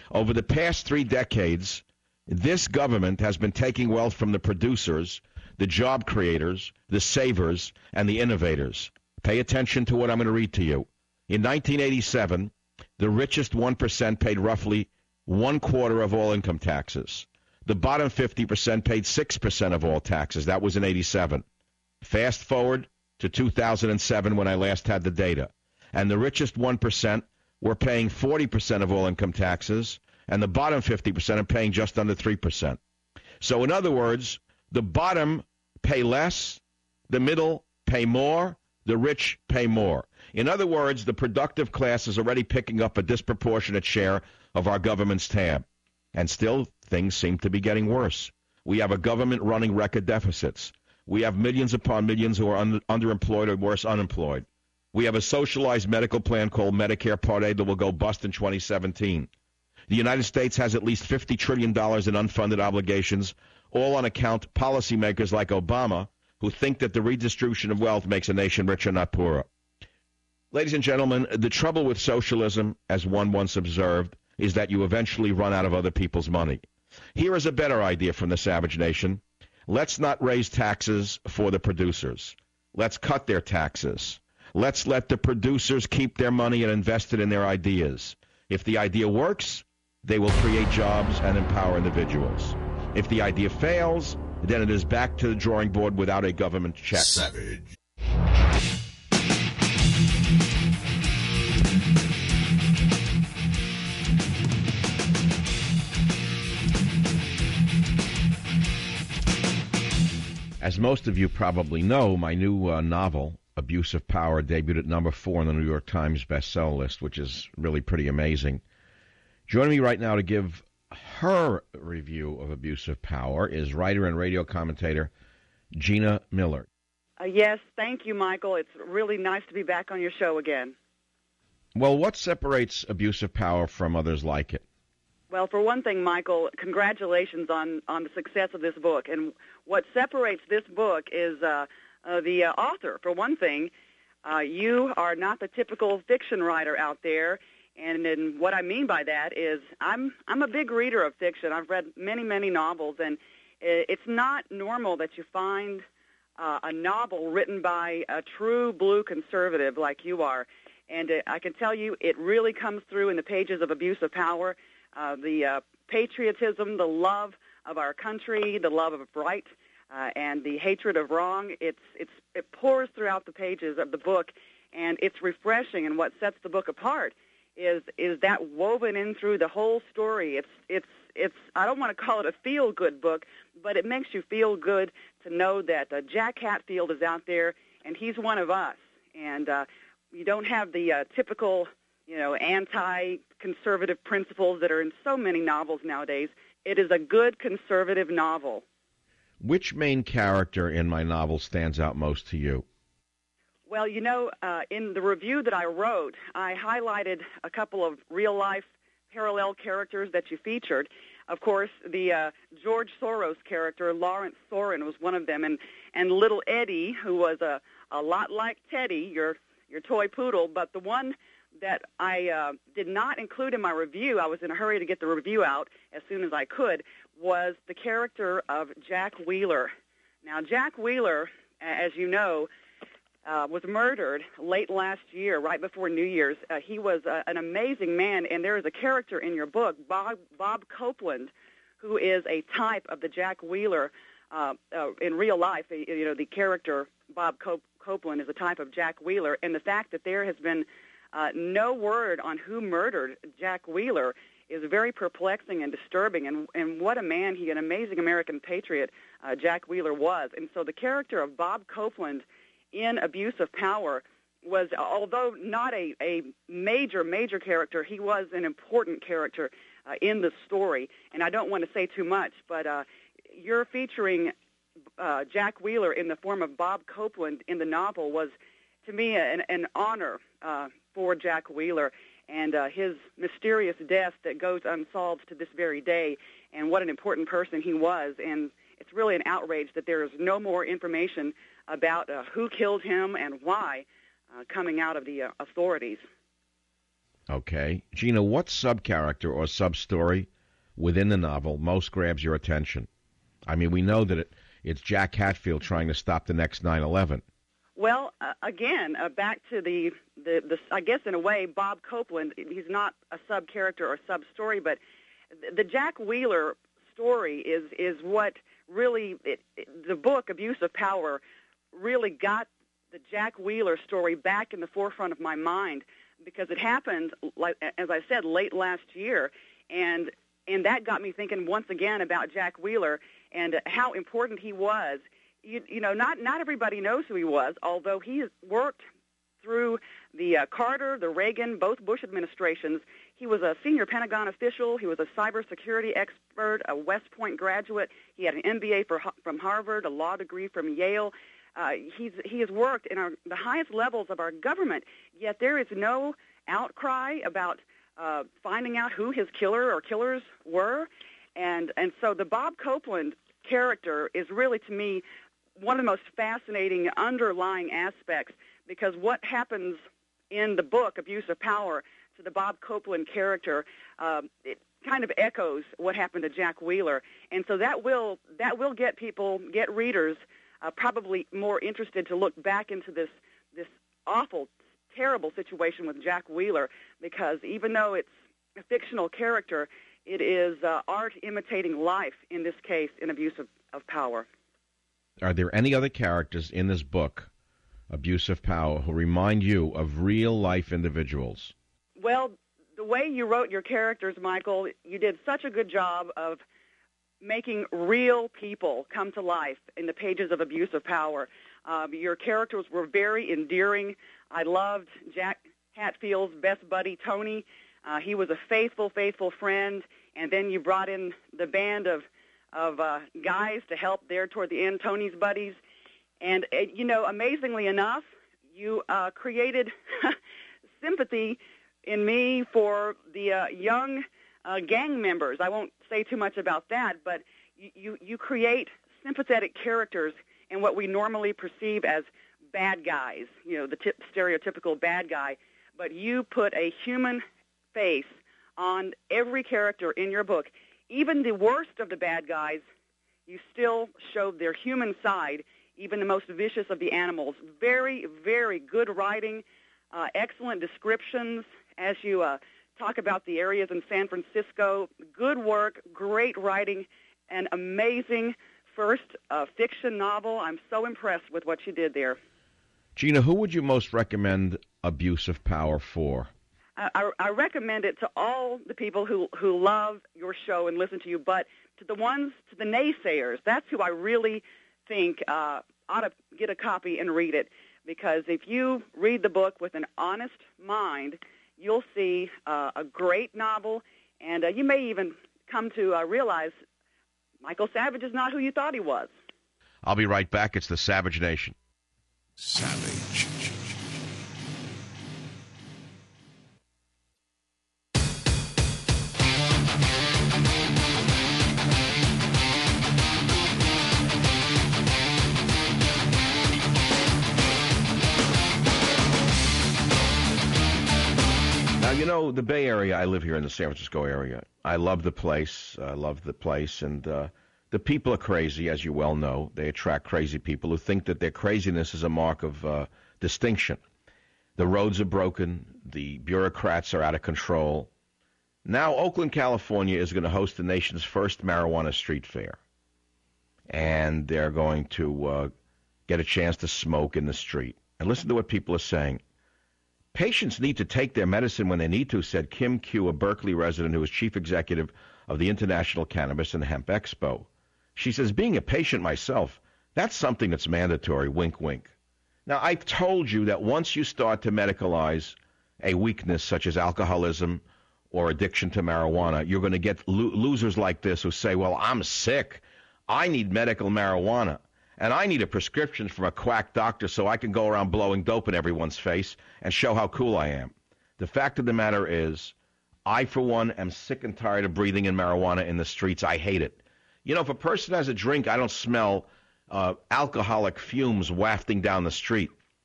Over the past 3 decades, this government has been taking wealth from the producers, the job creators, the savers, and the innovators. Pay attention to what I'm going to read to you. In 1987, the richest 1% paid roughly 1/4 of all income taxes. The bottom 50% paid 6% of all taxes. That was in 87. Fast forward to 2007 when I last had the data. And the richest 1% were paying 40% of all income taxes, and the bottom 50% are paying just under 3%. So in other words, the bottom pay less, the middle pay more, the rich pay more. In other words, the productive class is already picking up a disproportionate share of our government's tab. And still, things seem to be getting worse. We have a government running record deficits. We have millions upon millions who are underemployed or worse, unemployed. We have a socialized medical plan called Medicare Part A that will go bust in 2017. The United States has at least $50 trillion in unfunded obligations, all on account policymakers like Obama, who think that the redistribution of wealth makes a nation richer, not poorer. Ladies and gentlemen, the trouble with socialism, as one once observed, is that you eventually run out of other people's money. Here is a better idea from the Savage Nation. Let's not raise taxes for the producers. Let's cut their taxes. Let's let the producers keep their money and invest it in their ideas. If the idea works, they will create jobs and empower individuals. If the idea fails, then it is back to the drawing board without a government check. Savage. As most of you probably know, my new novel, Abuse of Power, debuted at number 4 on the New York Times bestseller list, which is really pretty amazing. Joining me right now to give her review of Abuse of Power is writer and radio commentator Gina Miller. Yes, thank you, Michael. It's really nice to be back on your show again. Well, what separates Abuse of Power from others like it? Well, for one thing, Michael, congratulations on the success of this book. And what separates this book is the author. For one thing, you are not the typical fiction writer out there. And what I mean by that is I'm a big reader of fiction. I've read many, many novels, and it's not normal that you find a novel written by a true blue conservative like you are. And I can tell you it really comes through in the pages of Abuse of Power. The patriotism, the love of our country, the love of right, and the hatred of wrong. It pours throughout the pages of the book, and it's refreshing. And what sets the book apart is that woven in through the whole story. It's I don't want to call it a feel-good book, but it makes you feel good to know that Jack Hatfield is out there, and he's one of us. And you don't have the typical, anti-conservative principles that are in so many novels nowadays. It is a good conservative novel. Which main character in my novel stands out most to you? Well, in the review that I wrote, I highlighted a couple of real-life parallel characters that you featured. Of course, the George Soros character, Lawrence Sorin, was one of them, and little Eddie, who was a lot like Teddy, your toy poodle, but the one that I did not include in my review, I was in a hurry to get the review out as soon as I could, was the character of Jack Wheeler. Now, Jack Wheeler, as you know, was murdered late last year, right before New Year's. He was an amazing man, and there is a character in your book, Bob Copeland, who is a type of the Jack Wheeler in real life. The character Bob Copeland is a type of Jack Wheeler, and the fact that there has been no word on who murdered Jack Wheeler is very perplexing and disturbing, and what a man, an amazing American patriot Jack Wheeler was. And so the character of Bob Copeland in Abuse of Power was, although not a major character, he was an important character in the story. And I don't want to say too much, but you're featuring Jack Wheeler in the form of Bob Copeland in the novel was, to me, an honor for Jack Wheeler and his mysterious death that goes unsolved to this very day, and what an important person he was. And it's really an outrage that there is no more information about who killed him and why coming out of the authorities. Okay. Gina, what sub-character or sub-story within the novel most grabs your attention? I mean, we know that it's Jack Hatfield trying to stop the next 9/11. Well, again, back to the I guess in a way, Bob Copeland, he's not a sub-character or sub-story, but the Jack Wheeler story is what really, the book, Abuse of Power, really got the Jack Wheeler story back in the forefront of my mind, because it happened, like, as I said, late last year, and that got me thinking once again about Jack Wheeler and how important he was. You know, not everybody knows who he was, although he worked through the Carter, the Reagan, both Bush administrations. He was a senior Pentagon official. He was a cybersecurity expert, a West Point graduate. He had an MBA from Harvard, a law degree from Yale. He has worked in the highest levels of our government, yet there is no outcry about finding out who his killer or killers were. And so the Bob Copeland character is really, to me, one of the most fascinating underlying aspects, because what happens in the book, Abuse of Power, to the Bob Copeland character, it kind of echoes what happened to Jack Wheeler. And so that will get readers probably more interested to look back into this awful, terrible situation with Jack Wheeler, because even though it's a fictional character, it is art imitating life, in this case, in Abuse of Power. Are there any other characters in this book, Abuse of Power, who remind you of real-life individuals? Well, the way you wrote your characters, Michael, you did such a good job of making real people come to life in the pages of Abuse of Power. Your characters were very endearing. I loved Jack Hatfield's best buddy, Tony. He was a faithful friend, and then you brought in the band of guys to help there toward the end, Tony's buddies. And, you know, amazingly enough, you created sympathy in me for the young gang members. I won't say too much about that, but you create sympathetic characters in what we normally perceive as bad guys, you know, the stereotypical bad guy. But you put a human face on every character in your book. Even the worst of the bad guys, you still showed their human side, even the most vicious of the animals. Very, very good writing, excellent descriptions as you talk about the areas in San Francisco. Good work, great writing, an amazing first fiction novel. I'm so impressed with what you did there. Gina, who would you most recommend Abuse of Power for? I recommend it to all the people who love your show and listen to you, but to the naysayers, that's who I really think ought to get a copy and read it, because if you read the book with an honest mind, you'll see a great novel, and you may even come to realize Michael Savage is not who you thought he was. I'll be right back. It's the Savage Nation. Savage. Now, you know, the Bay Area, I live here in the San Francisco area. I love the place. And the people are crazy, as you well know. They attract crazy people who think that their craziness is a mark of distinction. The roads are broken. The bureaucrats are out of control. Now, Oakland, California is going to host the nation's first marijuana street fair. And they're going to get a chance to smoke in the street. And listen to what people are saying. Patients need to take their medicine when they need to, said Kim Q, a Berkeley resident who is chief executive of the International Cannabis and Hemp Expo. She says, being a patient myself, that's something that's mandatory, wink, wink. Now, I've told you that once you start to medicalize a weakness such as alcoholism or addiction to marijuana, you're going to get losers like this who say, well, I'm sick. I need medical marijuana. And I need a prescription from a quack doctor so I can go around blowing dope in everyone's face and show how cool I am. The fact of the matter is, I, for one, am sick and tired of breathing in marijuana in the streets. I hate it. You know, if a person has a drink, I don't smell alcoholic fumes wafting down the street.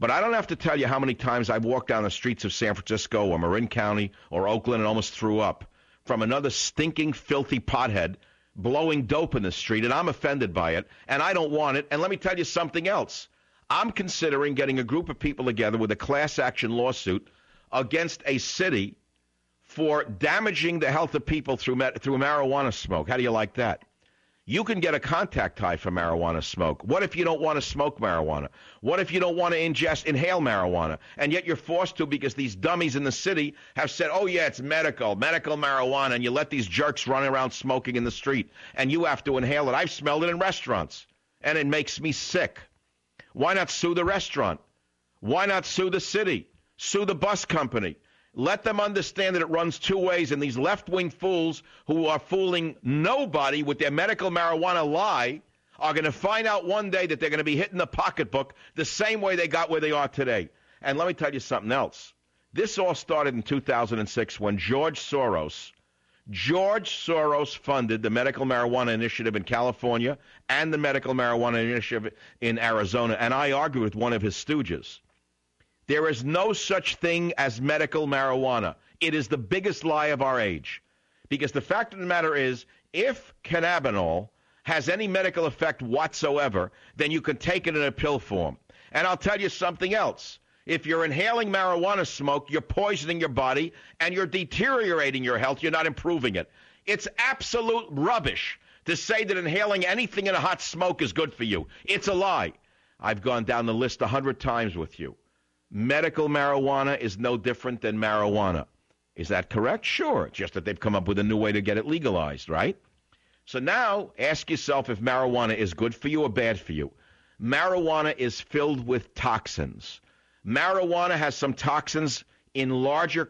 But I don't have to tell you how many times I've walked down the streets of San Francisco or Marin County or Oakland and almost threw up from another stinking, filthy pothead blowing dope in the street, and I'm offended by it, and I don't want it. And let me tell you something else. I'm considering getting a group of people together with a class action lawsuit against a city for damaging the health of people through marijuana smoke. How do you like that? You can get a contact high from marijuana smoke. What if you don't want to smoke marijuana? What if you don't want to inhale marijuana? And yet you're forced to because these dummies in the city have said, oh, yeah, it's medical marijuana, and you let these jerks run around smoking in the street, and you have to inhale it. I've smelled it in restaurants, and it makes me sick. Why not sue the restaurant? Why not sue the city? Sue the bus company. Let them understand that it runs two ways, and these left-wing fools who are fooling nobody with their medical marijuana lie are going to find out one day that they're going to be hitting the pocketbook the same way they got where they are today. And let me tell you something else. This all started in 2006 when George Soros funded the medical marijuana initiative in California and the medical marijuana initiative in Arizona, and I argued with one of his stooges. There is no such thing as medical marijuana. It is the biggest lie of our age. Because the fact of the matter is, if cannabinol has any medical effect whatsoever, then you can take it in a pill form. And I'll tell you something else. If you're inhaling marijuana smoke, you're poisoning your body and you're deteriorating your health. You're not improving it. It's absolute rubbish to say that inhaling anything in a hot smoke is good for you. It's a lie. I've gone down the list 100 times with you. Medical marijuana is no different than marijuana. Is that correct? Sure. Just that they've come up with a new way to get it legalized, right? So now ask yourself if marijuana is good for you or bad for you. Marijuana is filled with toxins. Marijuana has some toxins in larger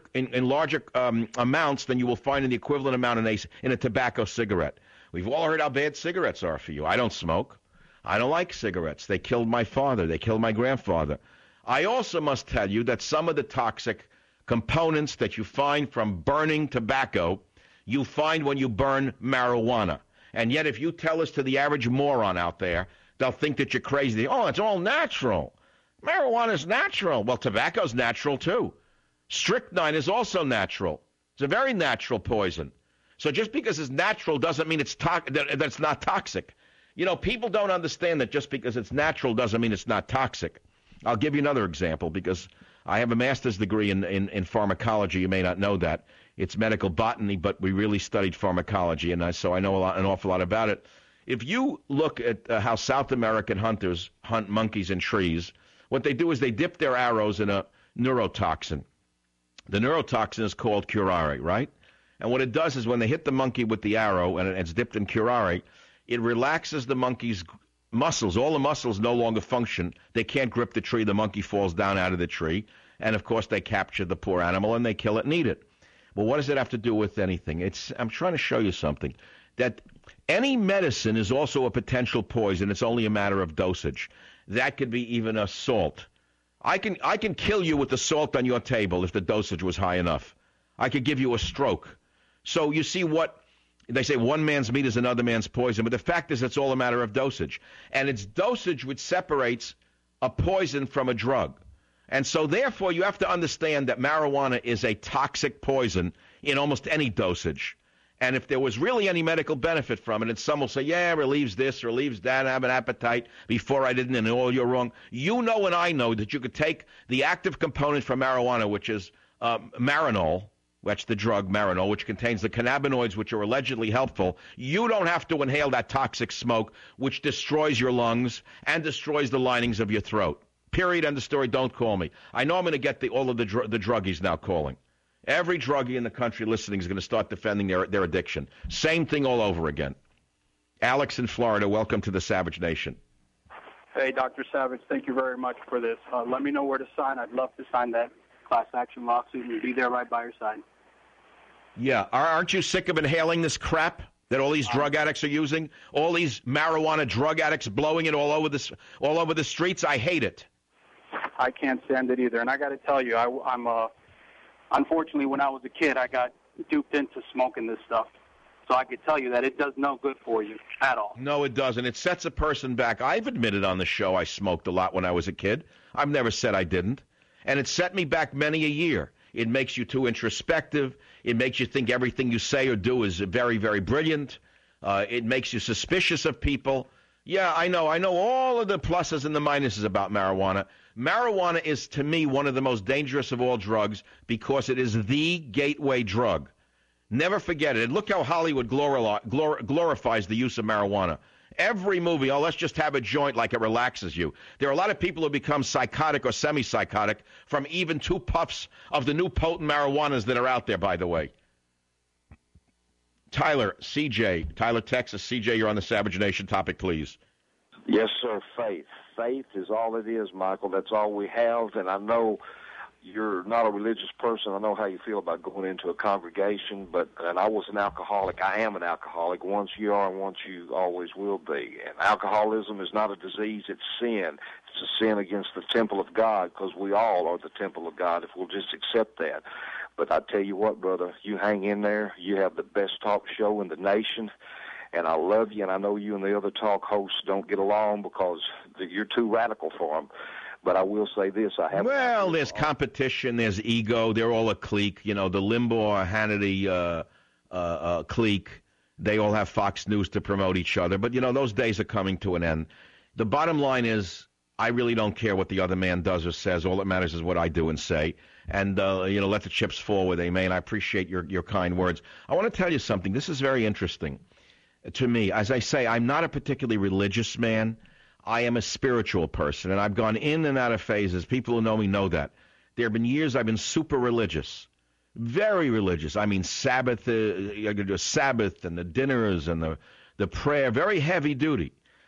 amounts than you will find in the equivalent amount in a tobacco cigarette. We've all heard how bad cigarettes are for you. I don't smoke. I don't like cigarettes. They killed my father. They killed my grandfather. I also must tell you that some of the toxic components that you find from burning tobacco, you find when you burn marijuana. And yet if you tell this to the average moron out there, they'll think that you're crazy. Oh, it's all natural. Marijuana is natural. Well, tobacco's natural, too. Strychnine is also natural. It's a very natural poison. So just because it's natural doesn't mean that it's not toxic. You know, people don't understand that just because it's natural doesn't mean it's not toxic. I'll give you another example because I have a master's degree in pharmacology. You may not know that. It's medical botany, but we really studied pharmacology, and so I know an awful lot about it. If you look at how South American hunters hunt monkeys in trees, what they do is they dip their arrows in a neurotoxin. The neurotoxin is called curare, right? And what it does is when they hit the monkey with the arrow and it's dipped in curare, it relaxes the monkey's muscles. All the muscles no longer function. They can't grip the tree. The monkey falls down out of the tree. And, of course, they capture the poor animal and they kill it and eat it. Well, what does it have to do with anything? I'm trying to show you something. That any medicine is also a potential poison. It's only a matter of dosage. That could be even a salt. I can kill you with the salt on your table if the dosage was high enough. I could give you a stroke. So you see what they say, one man's meat is another man's poison. But the fact is it's all a matter of dosage. And it's dosage which separates a poison from a drug. And so therefore you have to understand that marijuana is a toxic poison in almost any dosage. And if there was really any medical benefit from it, and some will say, yeah, relieves this, relieves that, I have an appetite, before I didn't, and all you're wrong. You know and I know that you could take the active component from marijuana, which is Marinol, that's the drug Marinol, which contains the cannabinoids which are allegedly helpful. You don't have to inhale that toxic smoke, which destroys your lungs and destroys the linings of your throat. Period. End of story. Don't call me. I know I'm going to get all of the druggies now calling. Every druggie in the country listening is going to start defending their addiction. Same thing all over again. Alex in Florida, welcome to the Savage Nation. Hey, Dr. Savage, thank you very much for this. Let me know where to sign. I'd love to sign that class action lawsuit and be there right by your side. Yeah. Aren't you sick of inhaling this crap that all these drug addicts are using? All these marijuana drug addicts blowing it all over the streets? I hate it. I can't stand it either. And I got to tell you, unfortunately, when I was a kid, I got duped into smoking this stuff. So I could tell you that it does no good for you at all. No, it doesn't. It sets a person back. I've admitted on the show I smoked a lot when I was a kid. I've never said I didn't. And it set me back many a year. It makes you too introspective. It makes you think everything you say or do is very, very brilliant. It makes you suspicious of people. Yeah, I know all of the pluses and the minuses about marijuana. Marijuana is, to me, one of the most dangerous of all drugs because it is the gateway drug. Never forget it. And look how Hollywood glorifies the use of marijuana. Every movie, let's just have a joint like it relaxes you. There are a lot of people who become psychotic or semi-psychotic from even 2 puffs of the new potent marijuanas that are out there, by the way. Tyler, Texas. CJ, you're on the Savage Nation topic, please. Yes, sir, faith. Faith is all it is, Michael. That's all we have, and I know you're not a religious person. I know how you feel about going into a congregation, and I was an alcoholic. I am an alcoholic. Once you are and once you always will be. And alcoholism is not a disease, it's sin. It's a sin against the temple of God because we all are the temple of God if we'll just accept that. But I tell you what, brother, you hang in there. You have the best talk show in the nation, and I love you, and I know you and the other talk hosts don't get along because you're too radical for them. But I will say this, Well, there's competition, there's ego, they're all a clique. You know, the Limbaugh, Hannity clique, they all have Fox News to promote each other. But, you know, those days are coming to an end. The bottom line is I really don't care what the other man does or says. All that matters is what I do and say. And, let the chips fall where they may, and I appreciate your kind words. I want to tell you something. This is very interesting to me. As I say, I'm not a particularly religious man. I am a spiritual person, and I've gone in and out of phases. People who know me know that. There have been years I've been super religious, very religious. I mean, Sabbath, Sabbath and the dinners and the prayer, very heavy duty.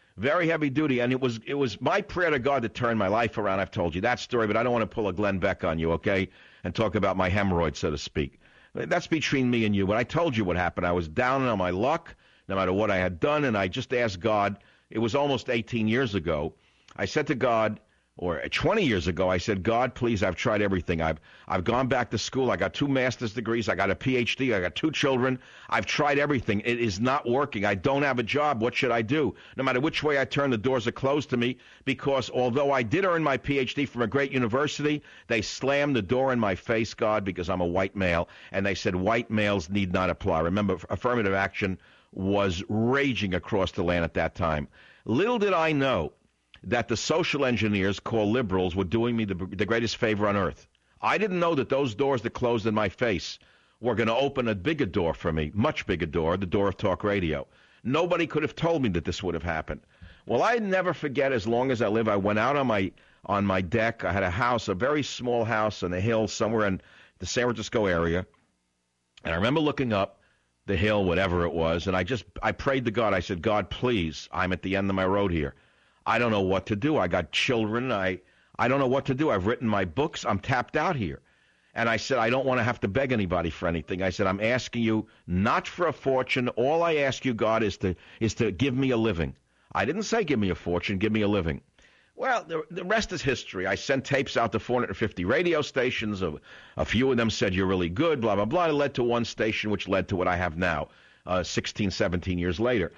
And it was my prayer to God that turned my life around. I've told you that story, but I don't want to pull a Glenn Beck on you, okay, and talk about my hemorrhoids, so to speak. That's between me and you. But I told you what happened. I was down on my luck, no matter what I had done, and I just asked God. It was almost 18 years ago. I said to God, or 20 years ago, I said, God, please, I've tried everything. I've gone back to school. I got 2 master's degrees. I got a PhD. I got 2 children. I've tried everything. It is not working. I don't have a job. What should I do? No matter which way I turn, the doors are closed to me because although I did earn my PhD from a great university, they slammed the door in my face, God, because I'm a white male, and they said white males need not apply. Remember, affirmative action was raging across the land at that time. Little did I know that the social engineers called liberals were doing me the greatest favor on earth. I didn't know that those doors that closed in my face were going to open a bigger door for me, much bigger door, the door of talk radio. Nobody could have told me that this would have happened. Well, I never forget as long as I live. I went out on my deck. I had a house, a very small house on the hill somewhere in the San Francisco area. And I remember looking up the hill, whatever it was, and I prayed to God. I said, God, please, I'm at the end of my road here. I don't know what to do. I got children. I don't know what to do. I've written my books. I'm tapped out here. And I said, I don't want to have to beg anybody for anything. I said, I'm asking you not for a fortune. All I ask you, God, is to give me a living. I didn't say give me a fortune, give me a living. Well, the rest is history. I sent tapes out to 450 radio stations. A few of them said, you're really good, blah, blah, blah. It led to one station, which led to what I have now, 16, 17 years later.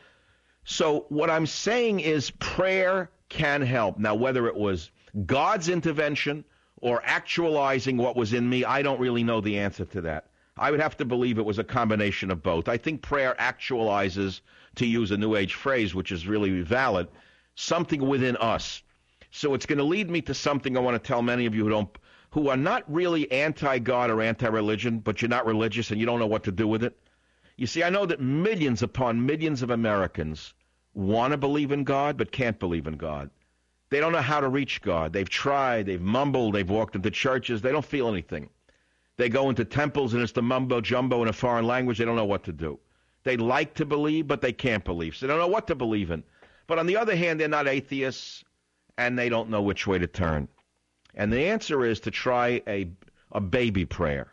So what I'm saying is prayer can help. Now, whether it was God's intervention or actualizing what was in me, I don't really know the answer to that. I would have to believe it was a combination of both. I think prayer actualizes, to use a New Age phrase, which is really valid, something within us. So it's going to lead me to something I want to tell many of you who are not really anti-God or anti-religion, but you're not religious and you don't know what to do with it. You see, I know that millions upon millions of Americans want to believe in God, but can't believe in God. They don't know how to reach God. They've tried, they've mumbled, they've walked into churches, they don't feel anything. They go into temples and it's the mumbo-jumbo in a foreign language, they don't know what to do. They like to believe, but they can't believe, so they don't know what to believe in. But on the other hand, they're not atheists, and they don't know which way to turn. And the answer is to try a baby prayer.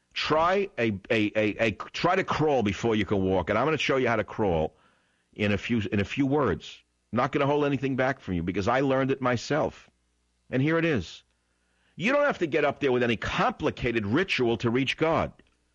Try try to crawl before you can walk, and I'm going to show you how to crawl in a few words. I'm not going to hold anything back from you because I learned it myself. And here it is. You don't have to get up there with any complicated ritual to reach God.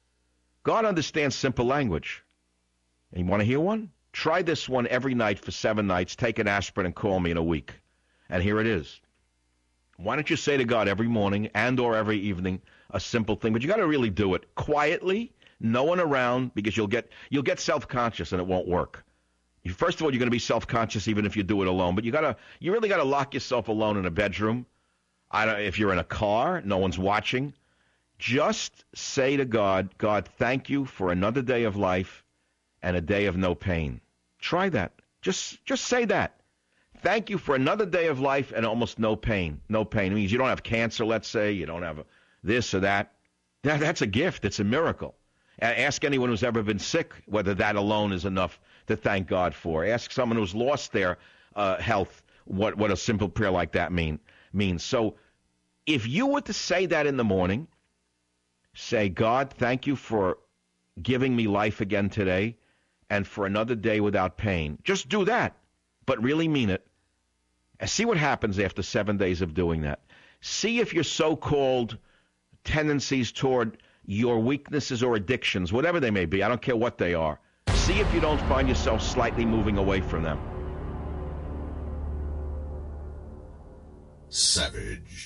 God understands simple language. And you want to hear one? Try this one every night for 7 nights. Take an aspirin and call me in a week. And here it is. Why don't you say to God every morning and or every evening a simple thing? But you got to really do it quietly, no one around, because you'll get self-conscious and it won't work. First of all, you're going to be self-conscious even if you do it alone. But you really got to lock yourself alone in a bedroom. If you're in a car, no one's watching. Just say to God, God, thank you for another day of life and a day of no pain. Try that. Just say that. Thank you for another day of life and almost no pain. No pain. It means you don't have cancer, let's say. You don't have this or that. That's a gift. It's a miracle. Ask anyone who's ever been sick whether that alone is enough to thank God for. Ask someone who's lost their health what a simple prayer like that means. So if you were to say that in the morning, say, God, thank you for giving me life again today and for another day without pain. Just do that, but really mean it. And see what happens after 7 days of doing that. See if your so-called tendencies toward your weaknesses or addictions, whatever they may be, I don't care what they are, see if you don't find yourself slightly moving away from them. Savage.